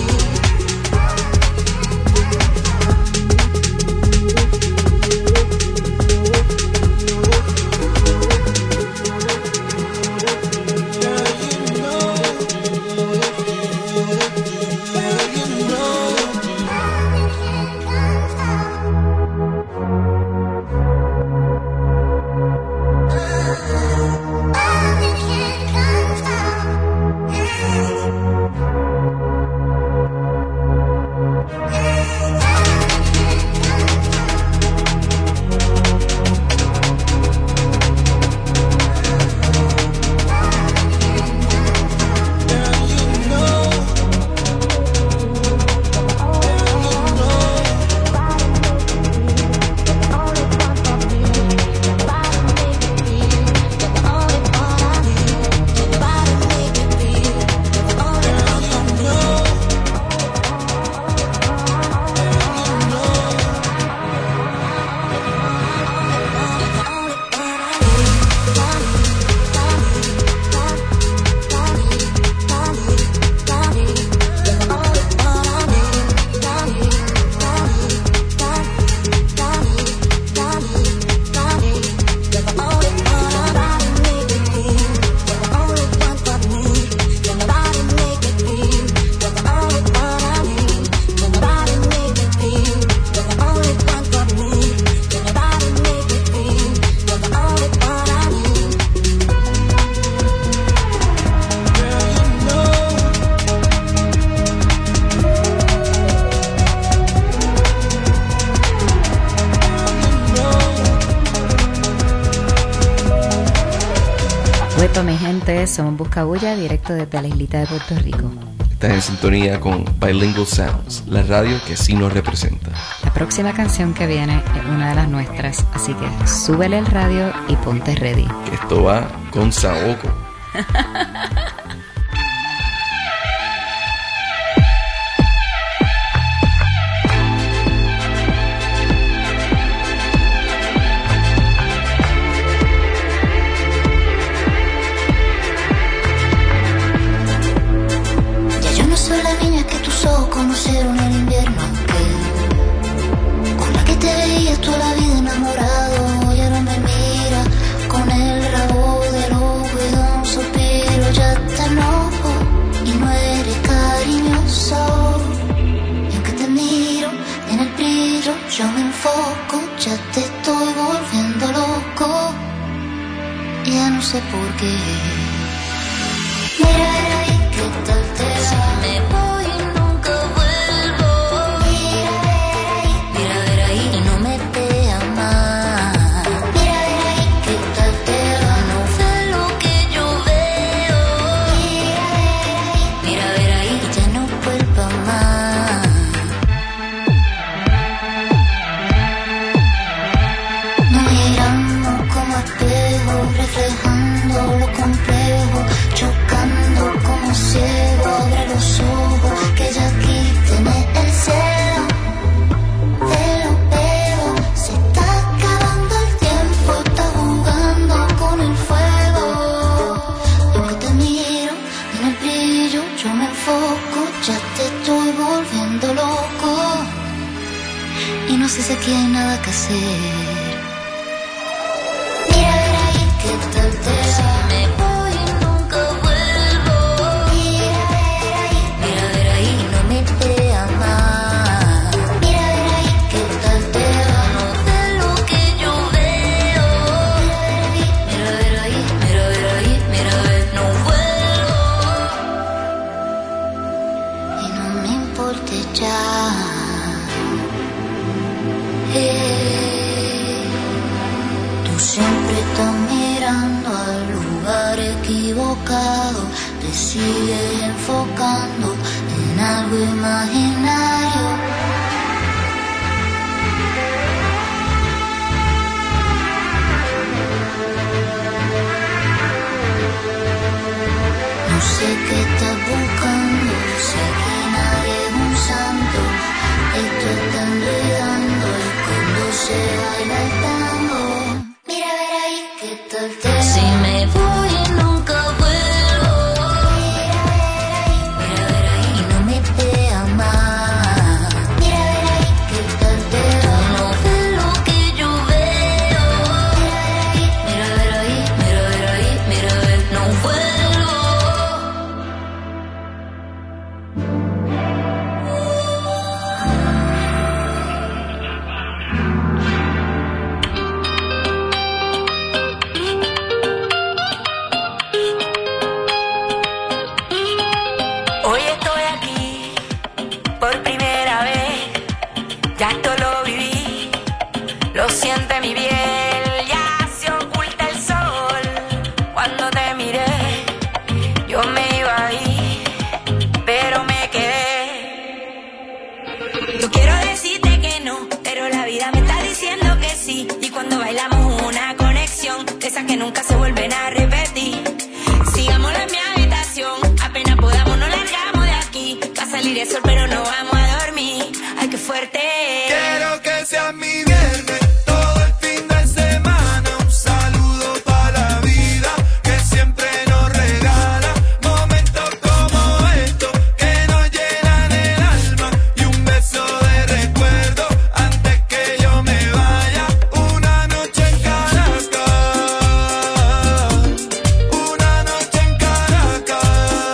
need? Huepa, mi gente, somos Buscabulla, directo desde la islita de Puerto Rico. Estás en sintonía con Bilingual Sounds, la radio que sí nos representa. La próxima canción que viene es una de las nuestras, así que súbele el radio y ponte ready. Que esto va con Saoko. Conocieron el invierno que con la que te veías toda la vida enamorado, y ahora me mira con el rabo del ojo y da un suspiro. Ya te te estoy volviendo loco. Ya no sé por qué. Mira, mira ahí, ¿qué tal te va? Me voy y nunca vuelvo. Mira, mira ahí, mira, mira ahí, y no me te amas. Mira, mira ahí, ¿qué tal te va? No ve lo que yo veo. Mira, mira ahí, mira, mira ahí, y ya no vuelva más. Nos miramos como espejo, reflejando lo complejo, chocando como ciego. Abre los ojos, que ya aquí tienes el cielo. Te lo veo, se está acabando el tiempo, está jugando con el fuego. Yo que te miro, en el brillo yo me enfoco, ya te estoy volviendo loco. Y no sé si aquí hay nada que hacer. Mira, mira ahí, ¿qué tal te va? Me voy y nunca vuelvo. Mira, mira ahí, mira, mira ahí, y no me te amas. Mira, mira ahí, ¿qué tal te va? No ve lo que yo veo. Mira, mira ahí, mira, mira ahí, mira, mira, no vuelvo. Y no me importa ya. Eh, Tú siempre estás mirando al lugar equivocado, te sigues enfocando en algo imaginario. No sé qué estás buscando, sé que nadie es un santo. Esto está enredando y cuando se baila el tango. Mira, a ver ahí, ¿qué tal te va? Si me voy y nunca vuelvo. Mira, a ver ahí, mira, a ver ahí, y no me te amas. Mira, a ver ahí, ¿qué tal te va? No ves lo que yo veo. Mira, a ver ahí, mira, a ver ahí, mira, a ver, no vuelvo. Hoy estoy aquí por primera vez, ya esto lo viví, lo siento en mi piel, ya se oculta el sol. Cuando te miré, yo me iba a ir, pero me quedé. Yo quiero decirte que no, pero la vida me está diciendo que sí. Y cuando bailamos una conexión, de esas que nunca se vuelven a repetir. Sigámoslo en mi habitación, apenas podamos nos largamos de aquí. Va a salir el sol pero no vamos a dormir. Ay, qué fuerte. Quiero que sea mi viernes, todo el fin de semana. Un saludo para la vida que siempre nos regala momentos como estos que nos llenan el alma. Y un beso de recuerdo antes que yo me vaya. Una noche en Caracas, una noche en Caracas.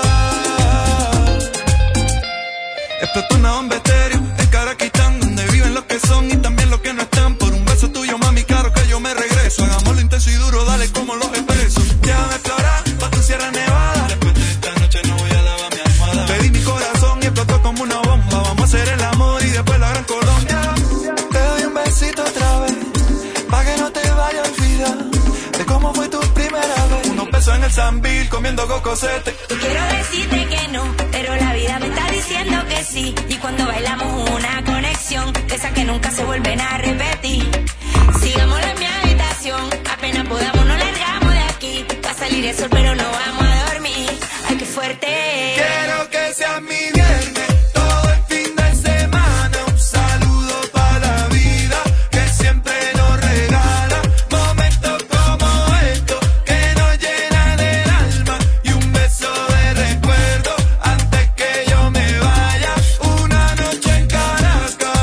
Explotó una bomba estéreo en Caraquistán, donde viven los que son y también los que no están. Por un beso tuyo, mami, claro que yo me regreso. Hagámoslo intenso y duro, dale como los expresos. Llévame a explorar pa' tu Sierra Nevada. Después de esta noche no voy a lavar mi almohada. Te di mi corazón y explotó como una bomba. Vamos a hacer el amor y después la Gran Colombia. Te doy un besito otra vez, pa' que no te vaya a olvidar de cómo fue tu primera vez. Unos besos en el Sambil comiendo cocosete. Yo quiero decirte que no, pero la vida me está diciendo que sí. Y cuando bailamos una conexión, de esas que nunca se vuelven a repetir. Sigámoslo en mi habitación, apenas podamos nos largamos de aquí. Va a salir el sol pero no vamos a dormir. Ay, qué fuerte. Quiero que sea mi viernes, todo el fin de semana. Un saludo para la vida que siempre nos regala momentos como estos que nos llenan el alma. Y un beso de recuerdo antes que yo me vaya. Una noche en Caracas,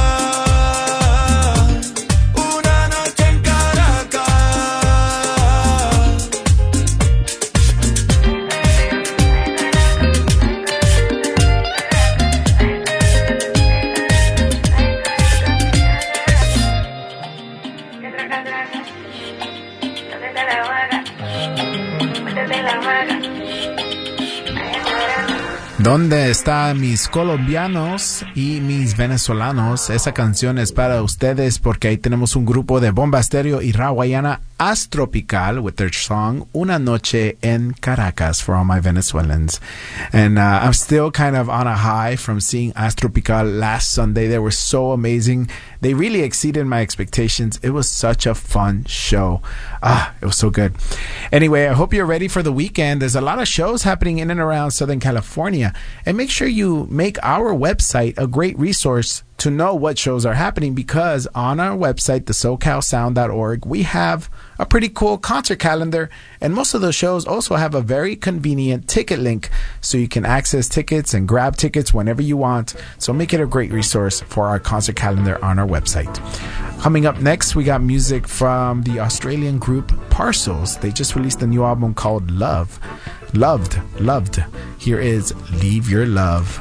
una noche en Caracas. ¿Dónde están mis colombianos y mis venezolanos? Esa canción es para ustedes porque ahí tenemos un grupo de Bomba Estéreo y Rawayana Astropical with their song Una Noche en Caracas for all my Venezuelans. And uh, I'm still kind of on a high from seeing Astropical last Sunday. They were so amazing. They really exceeded my expectations. It was such a fun show. Ah, it was so good. Anyway, I hope you're ready for the weekend. There's a lot of shows happening in and around Southern California. And make sure you make our website a great resource to know what shows are happening, because on our website, the socal sound dot org, we have a pretty cool concert calendar, and most of those shows also have a very convenient ticket link so you can access tickets and grab tickets whenever you want. So make it a great resource for our concert calendar on our website. Coming up next, we got music from the Australian group Parcels. They just released a new album called Love. Loved, loved. Here is Leave Your Love.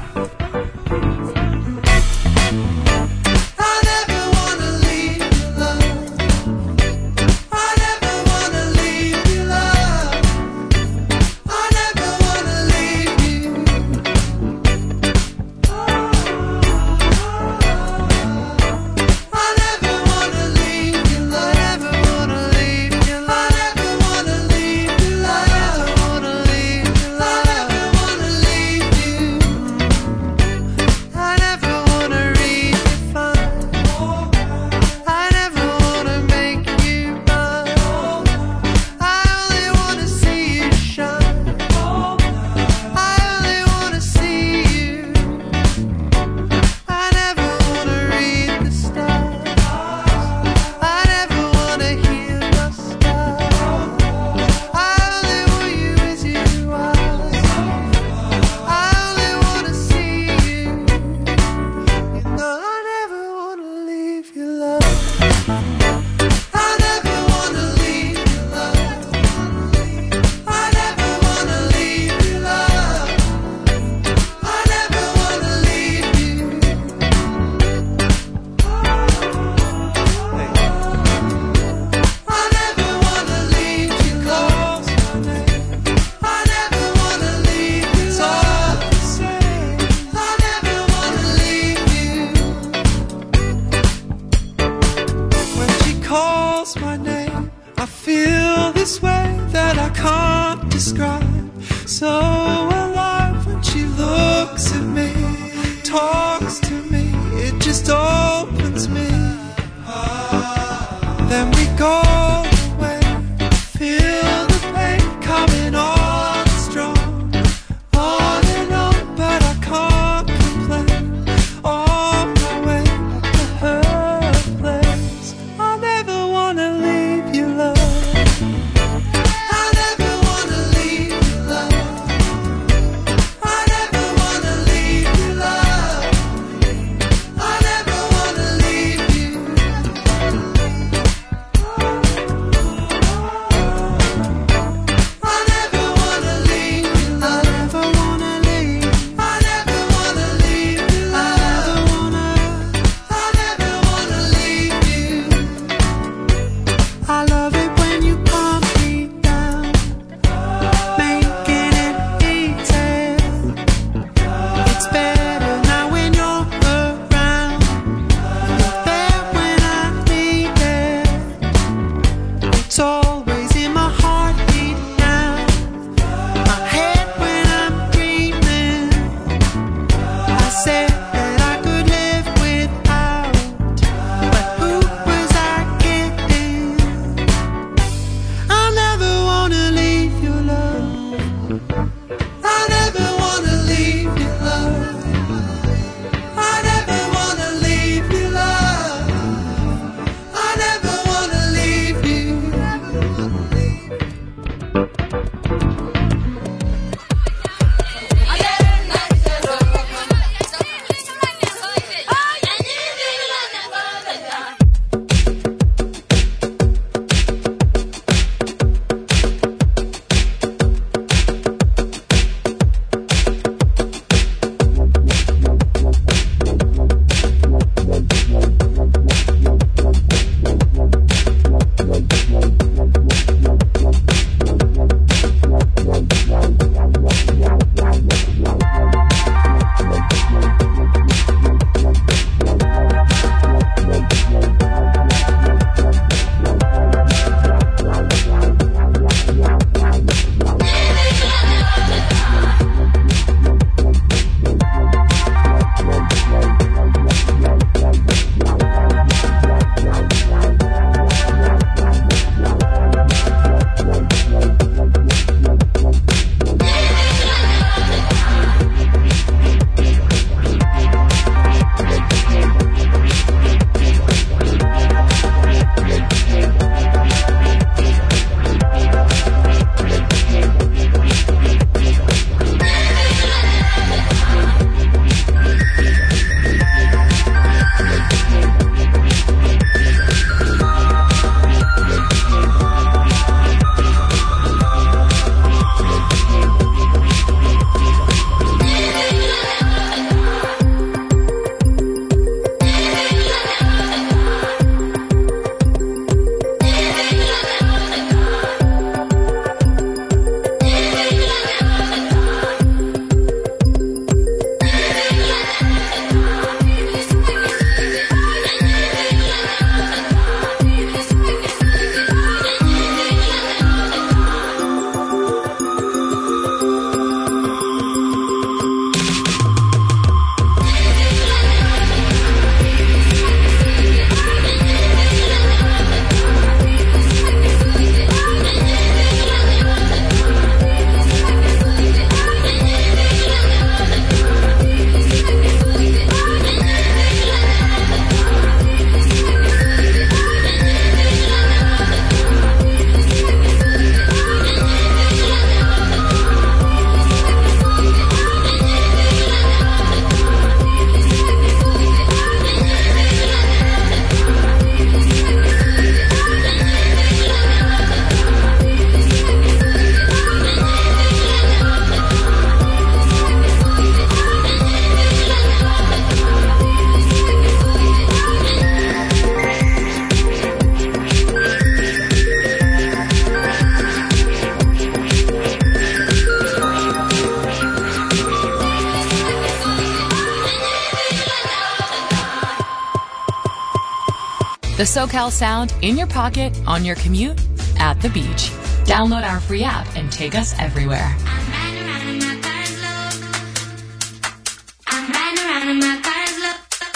The SoCal Sound in your pocket, on your commute, at the beach. Download our free app and take us everywhere. I'm riding around in my car's low. I'm riding around in my car's low.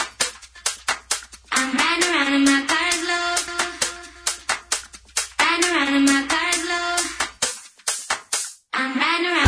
I'm riding around in my car's low. Riding around in my car's low. I'm riding around.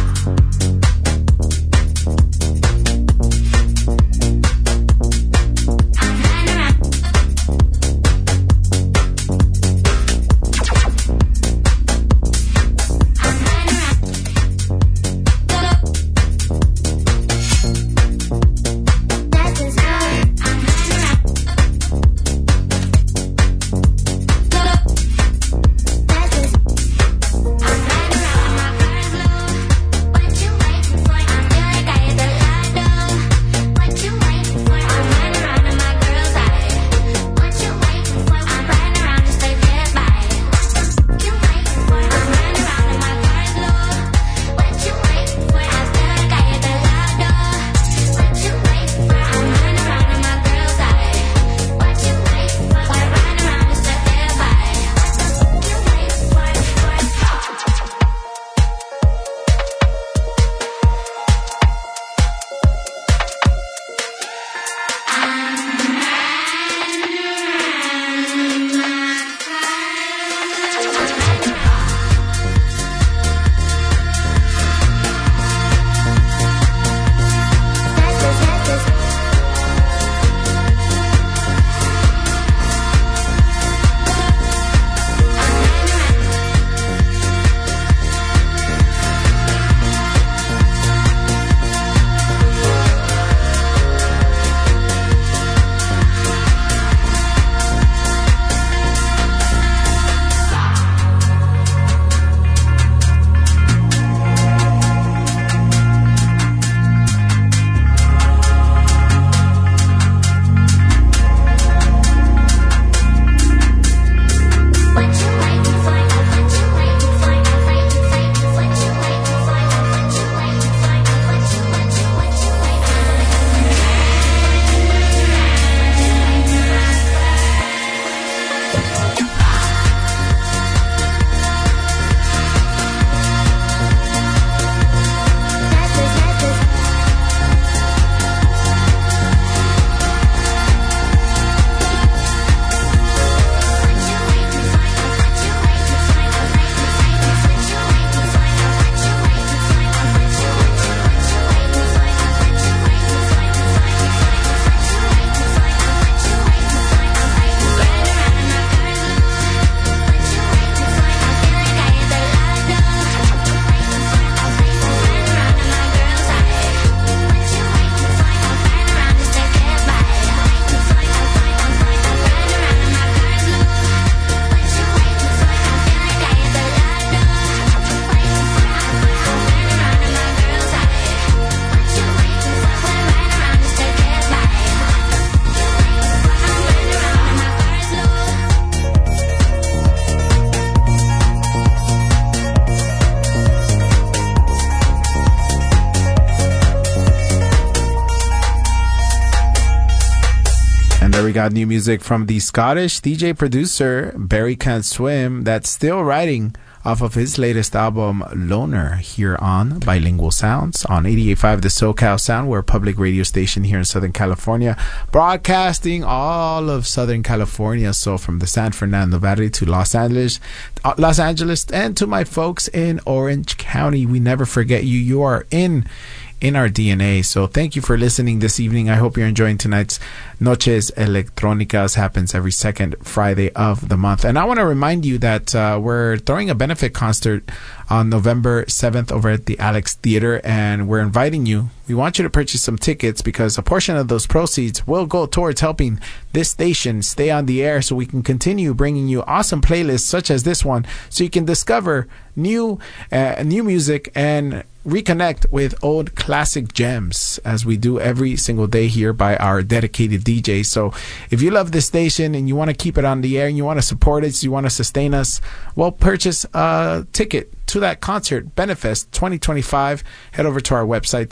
We got new music from the Scottish D J producer Barry Can't Swim that's still writing off of his latest album Loner here on Bilingual Sounds on eighty-eight point five The SoCal Sound. We're a public radio station here in Southern California, broadcasting all of Southern California, so from the San Fernando Valley to Los Angeles, uh, Los Angeles, and to my folks in Orange County. We never forget you. You are in in our D N A. So thank you for listening this evening. I hope you're enjoying tonight's Noches Electrónicas. Happens every second Friday of the month. And I want to remind you that uh, we're throwing a benefit concert on November seventh over at the Alex Theater, and we're inviting you. We want you to purchase some tickets because a portion of those proceeds will go towards helping this station stay on the air so we can continue bringing you awesome playlists such as this one, so you can discover new uh, new music and reconnect with old classic gems, as we do every single day here by our dedicated D Js. So if you love this station and you want to keep it on the air and you want to support it, so you want to sustain us, well, purchase a ticket to that concert, Benefest twenty twenty-five. Head over to our website, the socal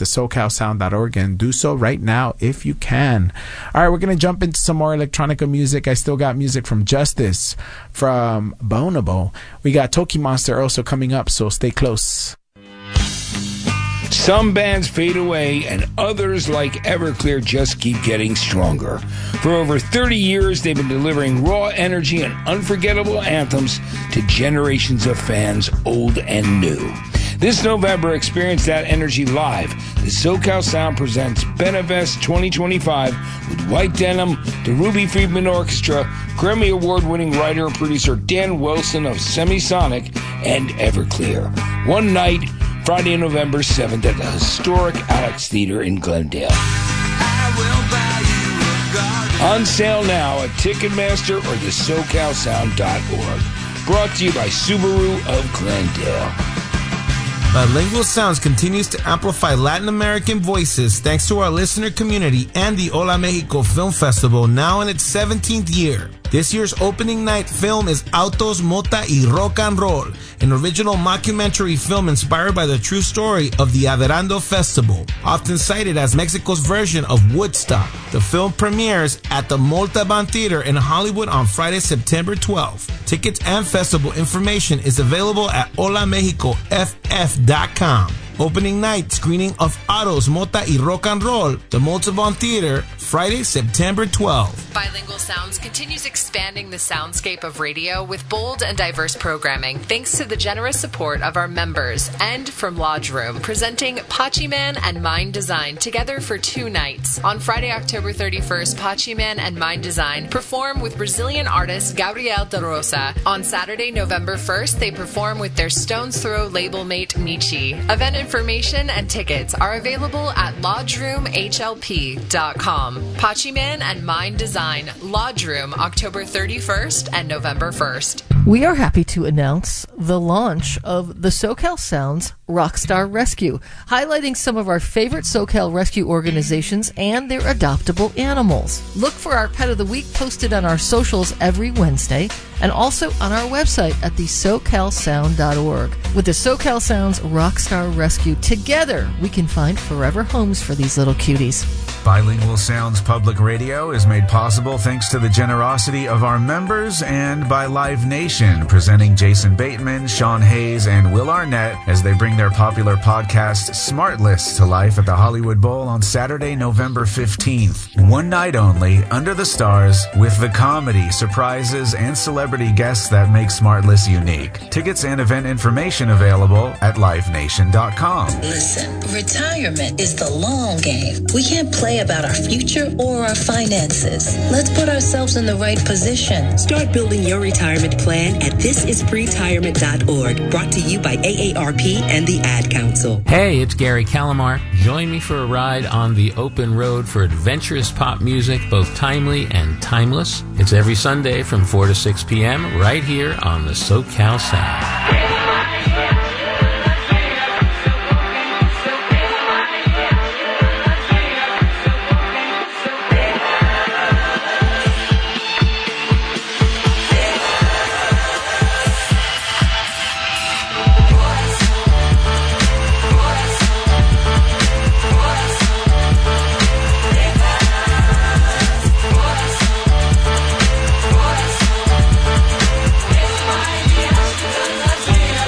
cal sound dot org and do so right now if you can. All right, we're going to jump into some more electronica music. I still got music from Justice, from Bonobo. We got Toki Monster also coming up, so stay close. Some bands fade away, and others, like Everclear, just keep getting stronger. For over thirty years, they've been delivering raw energy and unforgettable anthems to generations of fans, old and new. This November, experience that energy live. The SoCal Sound presents Benefest twenty twenty-five with White Denim, the Ruby Friedman Orchestra, Grammy Award-winning writer and producer Dan Wilson of Semisonic, and Everclear. One night, Friday, November seventh at the historic Alex Theater in Glendale. On sale now at Ticketmaster or the so cal sound dot org. Brought to you by Subaru of Glendale. Bilingual Sounds continues to amplify Latin American voices thanks to our listener community and the Hola Mexico Film Festival, now in its seventeenth year. This year's opening night film is Autos, Mota y Rock and Roll, an original mockumentary film inspired by the true story of the Averando Festival, often cited as Mexico's version of Woodstock. The film premieres at the Montalban Theater in Hollywood on Friday, September twelfth. Tickets and festival information is available at hola mexico f f dot com. Opening night screening of Autos, Mota y Rock and Roll, the Montalban Theater, Friday, September twelfth. Bilingual Sounds continues expanding the soundscape of radio with bold and diverse programming, thanks to the generous support of our members, and from Lodge Room, presenting Pachi Man and Mind Design together for two nights. On Friday, October thirty-first, Pachi Man and Mind Design perform with Brazilian artist Gabriel de Rosa. On Saturday, November first, they perform with their Stone's Throw label mate Michi. Event information and tickets are available at lodge room h l p dot com. Pachi Man and Mind Design, Lodge Room, October thirty-first and November first. We are happy to announce the launch of the SoCal Sounds Rockstar Rescue, highlighting some of our favorite SoCal rescue organizations and their adoptable animals. Look for our Pet of the Week posted on our socials every Wednesday and also on our website at the so cal sound dot org. With the SoCal Sounds Rockstar Rescue, together we can find forever homes for these little cuties. Bilingual Sounds Public Radio is made possible thanks to the generosity of our members and by Live Nation, presenting Jason Bateman, Sean Hayes, and Will Arnett as they bring their popular podcast Smart List to life at the Hollywood Bowl on Saturday, November fifteenth. One night only, under the stars, with the comedy, surprises, and celebrity guests that make Smart List unique. Tickets and event information available at live nation dot com. Listen, retirement is the long game. We can't play about our future or our finances. Let's put ourselves in the right position. Start building your retirement plan at this is retirement dot org. Brought to you by A A R P and the Ad Council. Hey, it's Gary Calamar. Join me for a ride on the open road for adventurous pop music, both timely and timeless. It's every Sunday from four to six p.m. right here on the SoCal Sound. Yeah.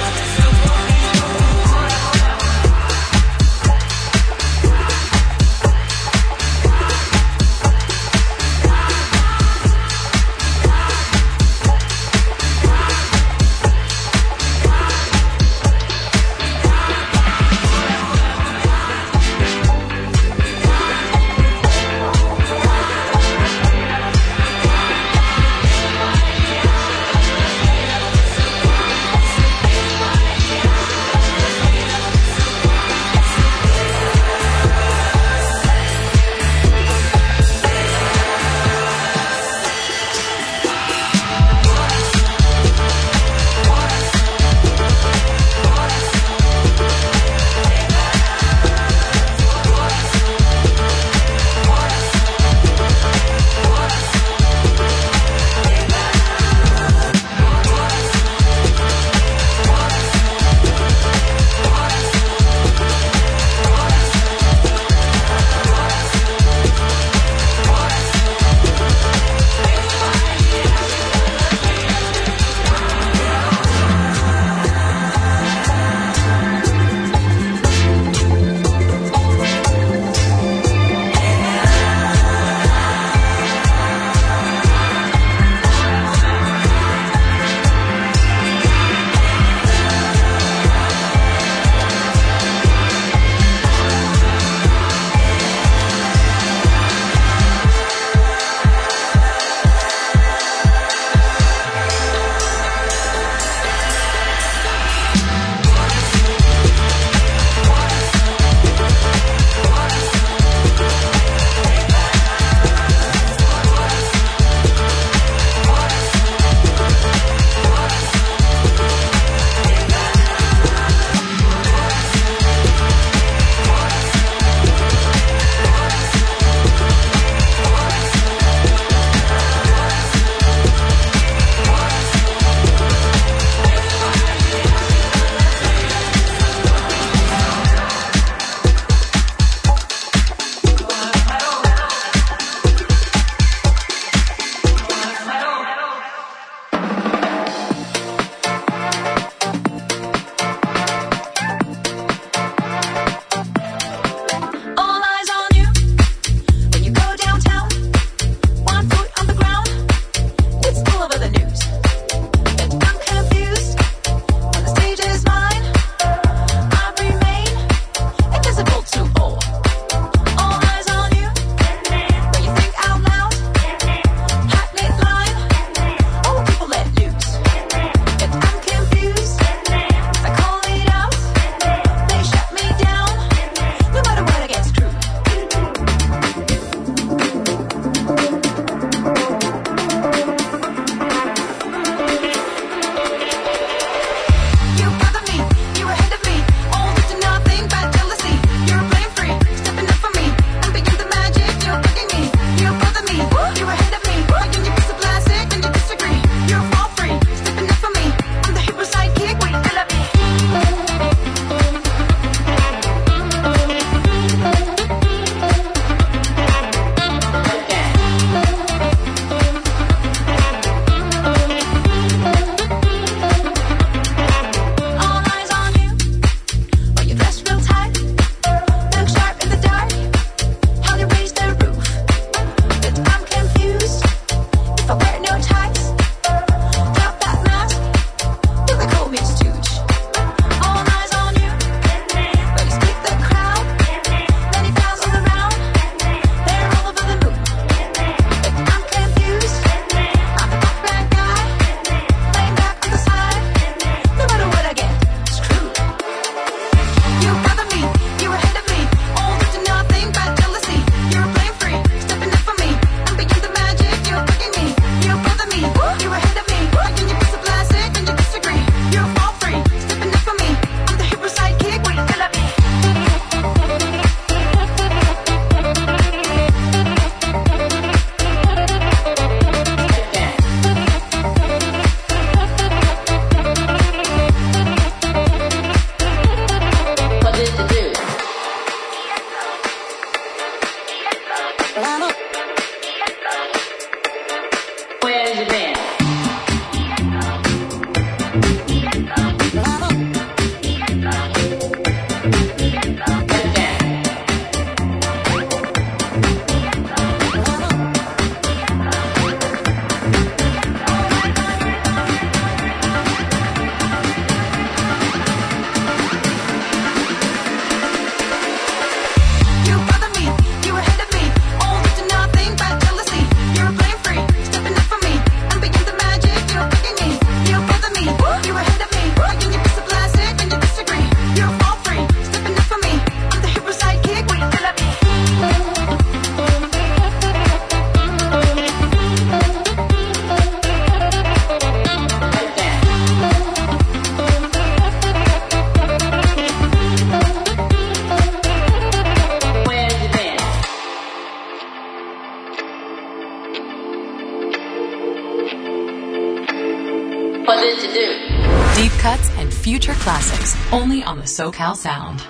What did you do? Deep cuts and future classics, only on the SoCal Sound.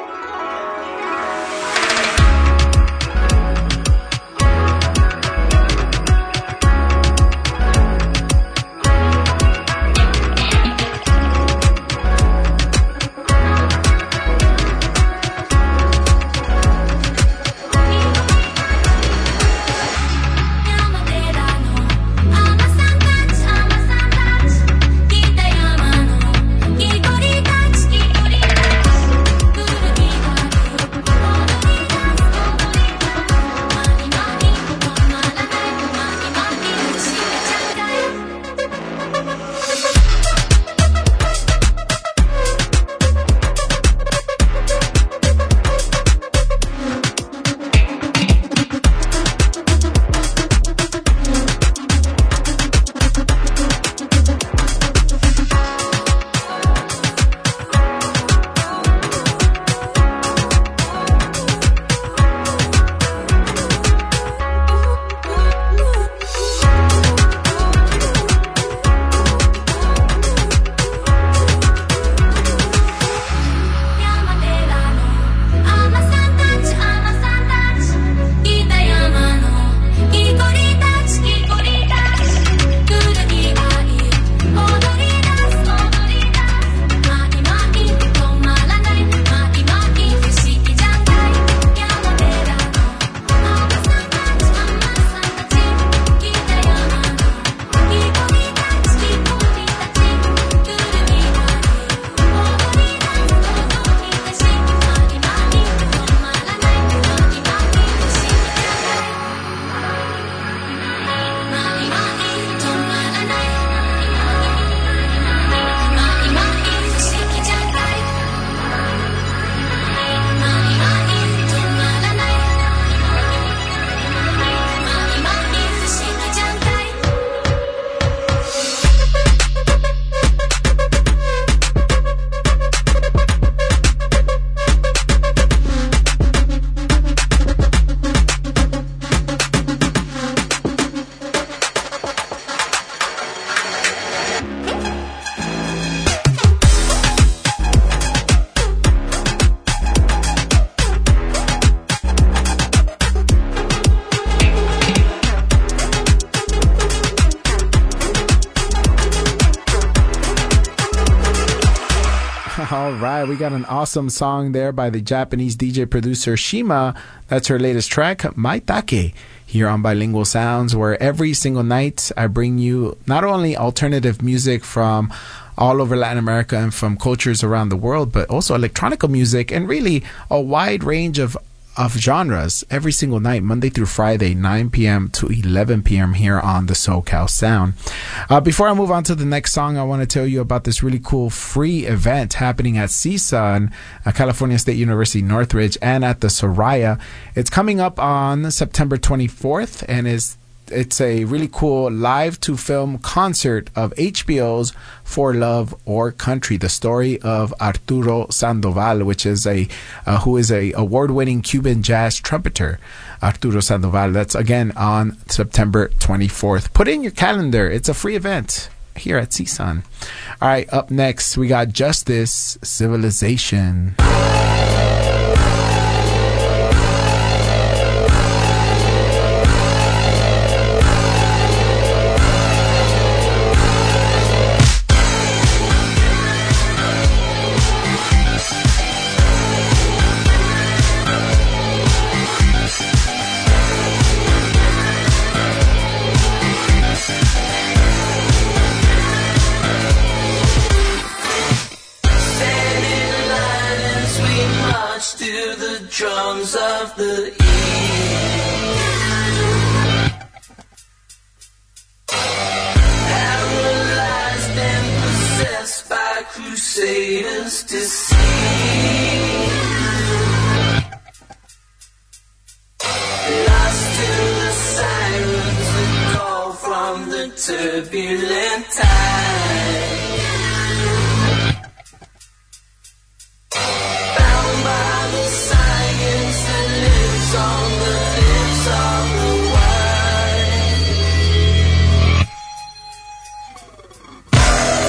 All right, we got an awesome song there by the Japanese D J producer Shima. That's her latest track, Maitake, here on Bilingual Sounds, where every single night I bring you not only alternative music from all over Latin America and from cultures around the world, but also electronic music and really a wide range of of genres every single night, Monday through Friday, nine p.m. to eleven p.m. here on the SoCal Sound. Uh, before I move on to the next song, I want to tell you about this really cool free event happening at C S U N, uh, California State University Northridge, and at the Soraya. It's coming up on September twenty-fourth, and is it's a really cool live-to-film concert of H B O's For Love or Country, the story of Arturo Sandoval, which is a uh, who is a award-winning Cuban jazz trumpeter. Arturo Sandoval. That's again on September twenty-fourth. Put it in your calendar. It's a free event here at C S U N. All right, up next we got Justice, Civilization. Drums of the east, paralyzed and possessed by crusaders to see, lost to the sirens that call from the turbulent tide. On the lips of the wild.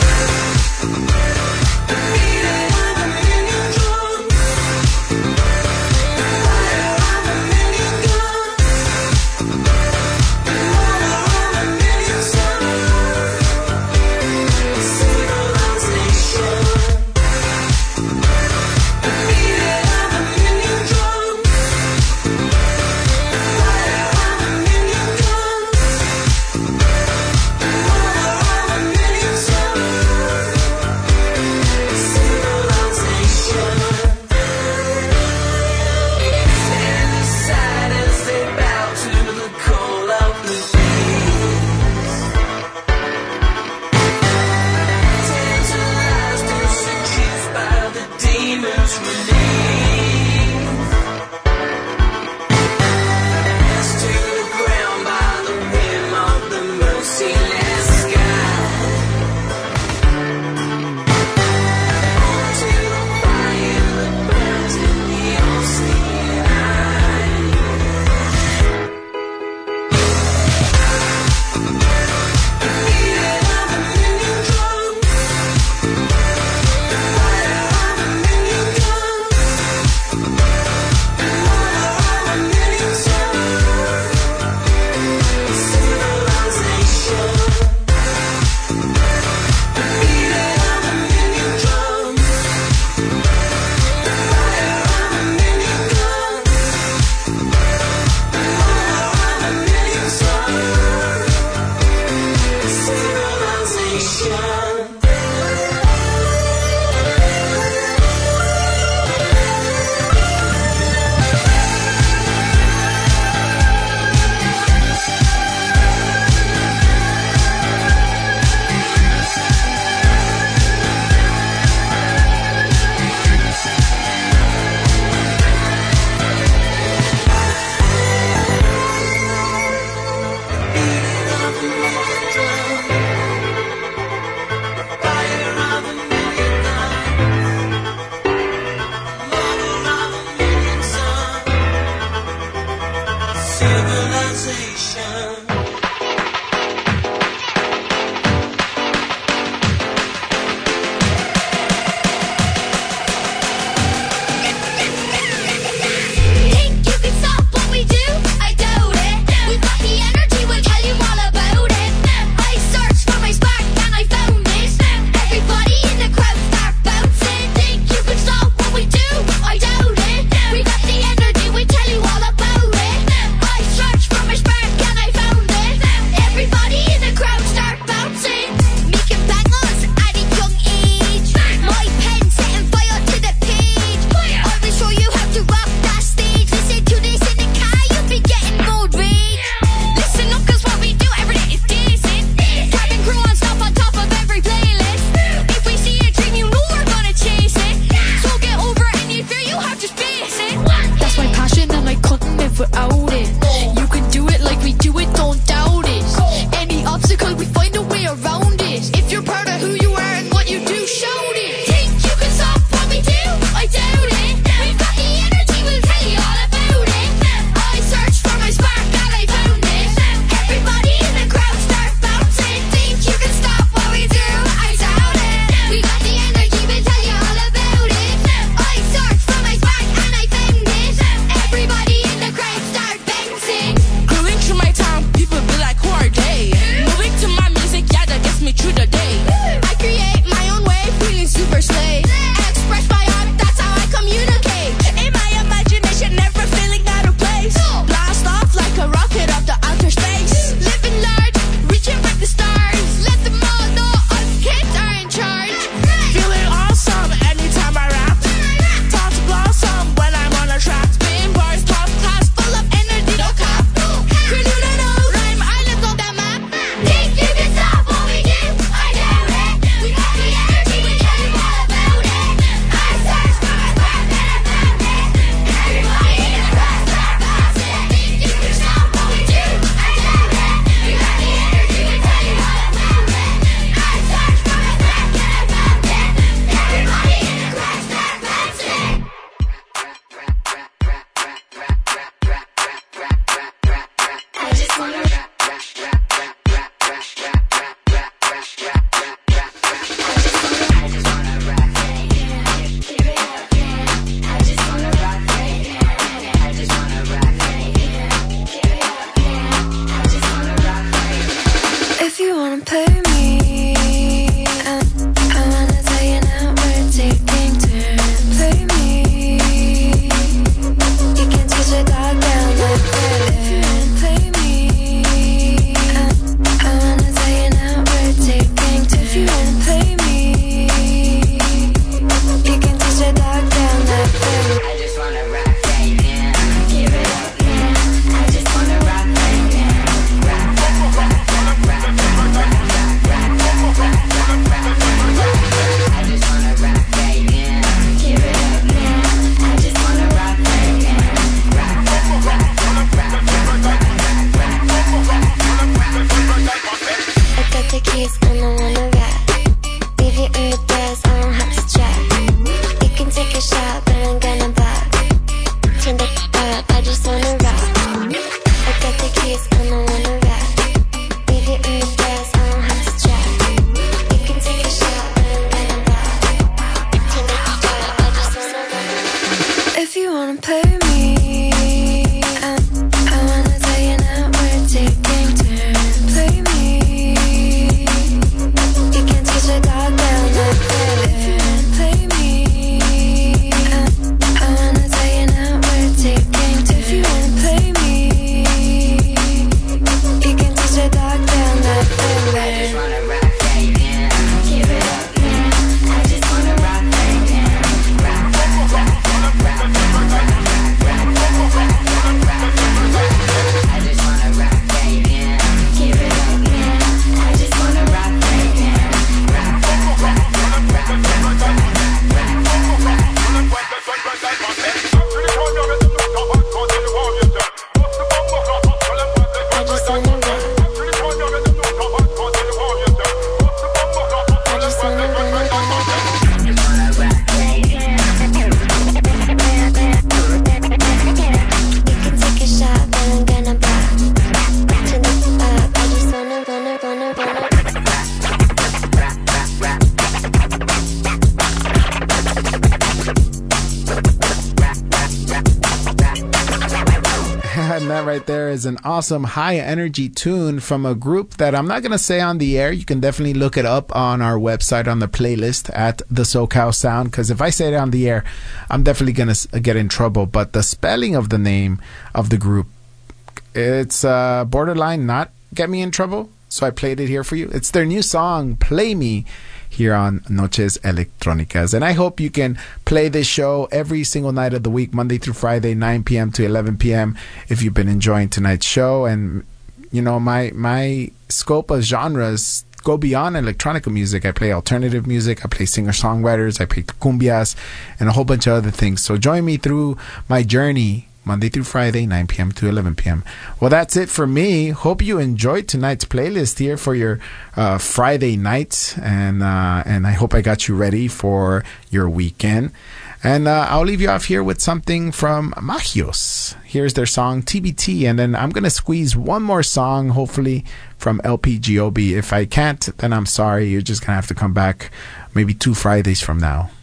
that right there is an awesome high energy tune from a group that I'm not going to say on the air. You can definitely look it up on our website on the playlist at the SoCal Sound, because if I say it on the air, I'm definitely going to get in trouble. But the spelling of the name of the group, it's uh, borderline not get me in trouble. So I played it here for you. It's their new song, Play Me, here on Noches Electrónicas. And I hope you can play this show every single night of the week, Monday through Friday, nine p.m. to eleven p.m. if you've been enjoying tonight's show. And, you know, my my scope of genres go beyond electronic music. I play alternative music, I play singer-songwriters, I play cumbias, and a whole bunch of other things. So join me through my journey Monday through Friday, nine p.m. to eleven p.m. Well, that's it for me. Hope you enjoyed tonight's playlist here for your uh, Friday night. And uh, and I hope I got you ready for your weekend. And uh, I'll leave you off here with something from Magios. Here's their song, T B T. And then I'm going to squeeze one more song, hopefully, from L P G O B. If I can't, then I'm sorry. You're just going to have to come back maybe two Fridays from now.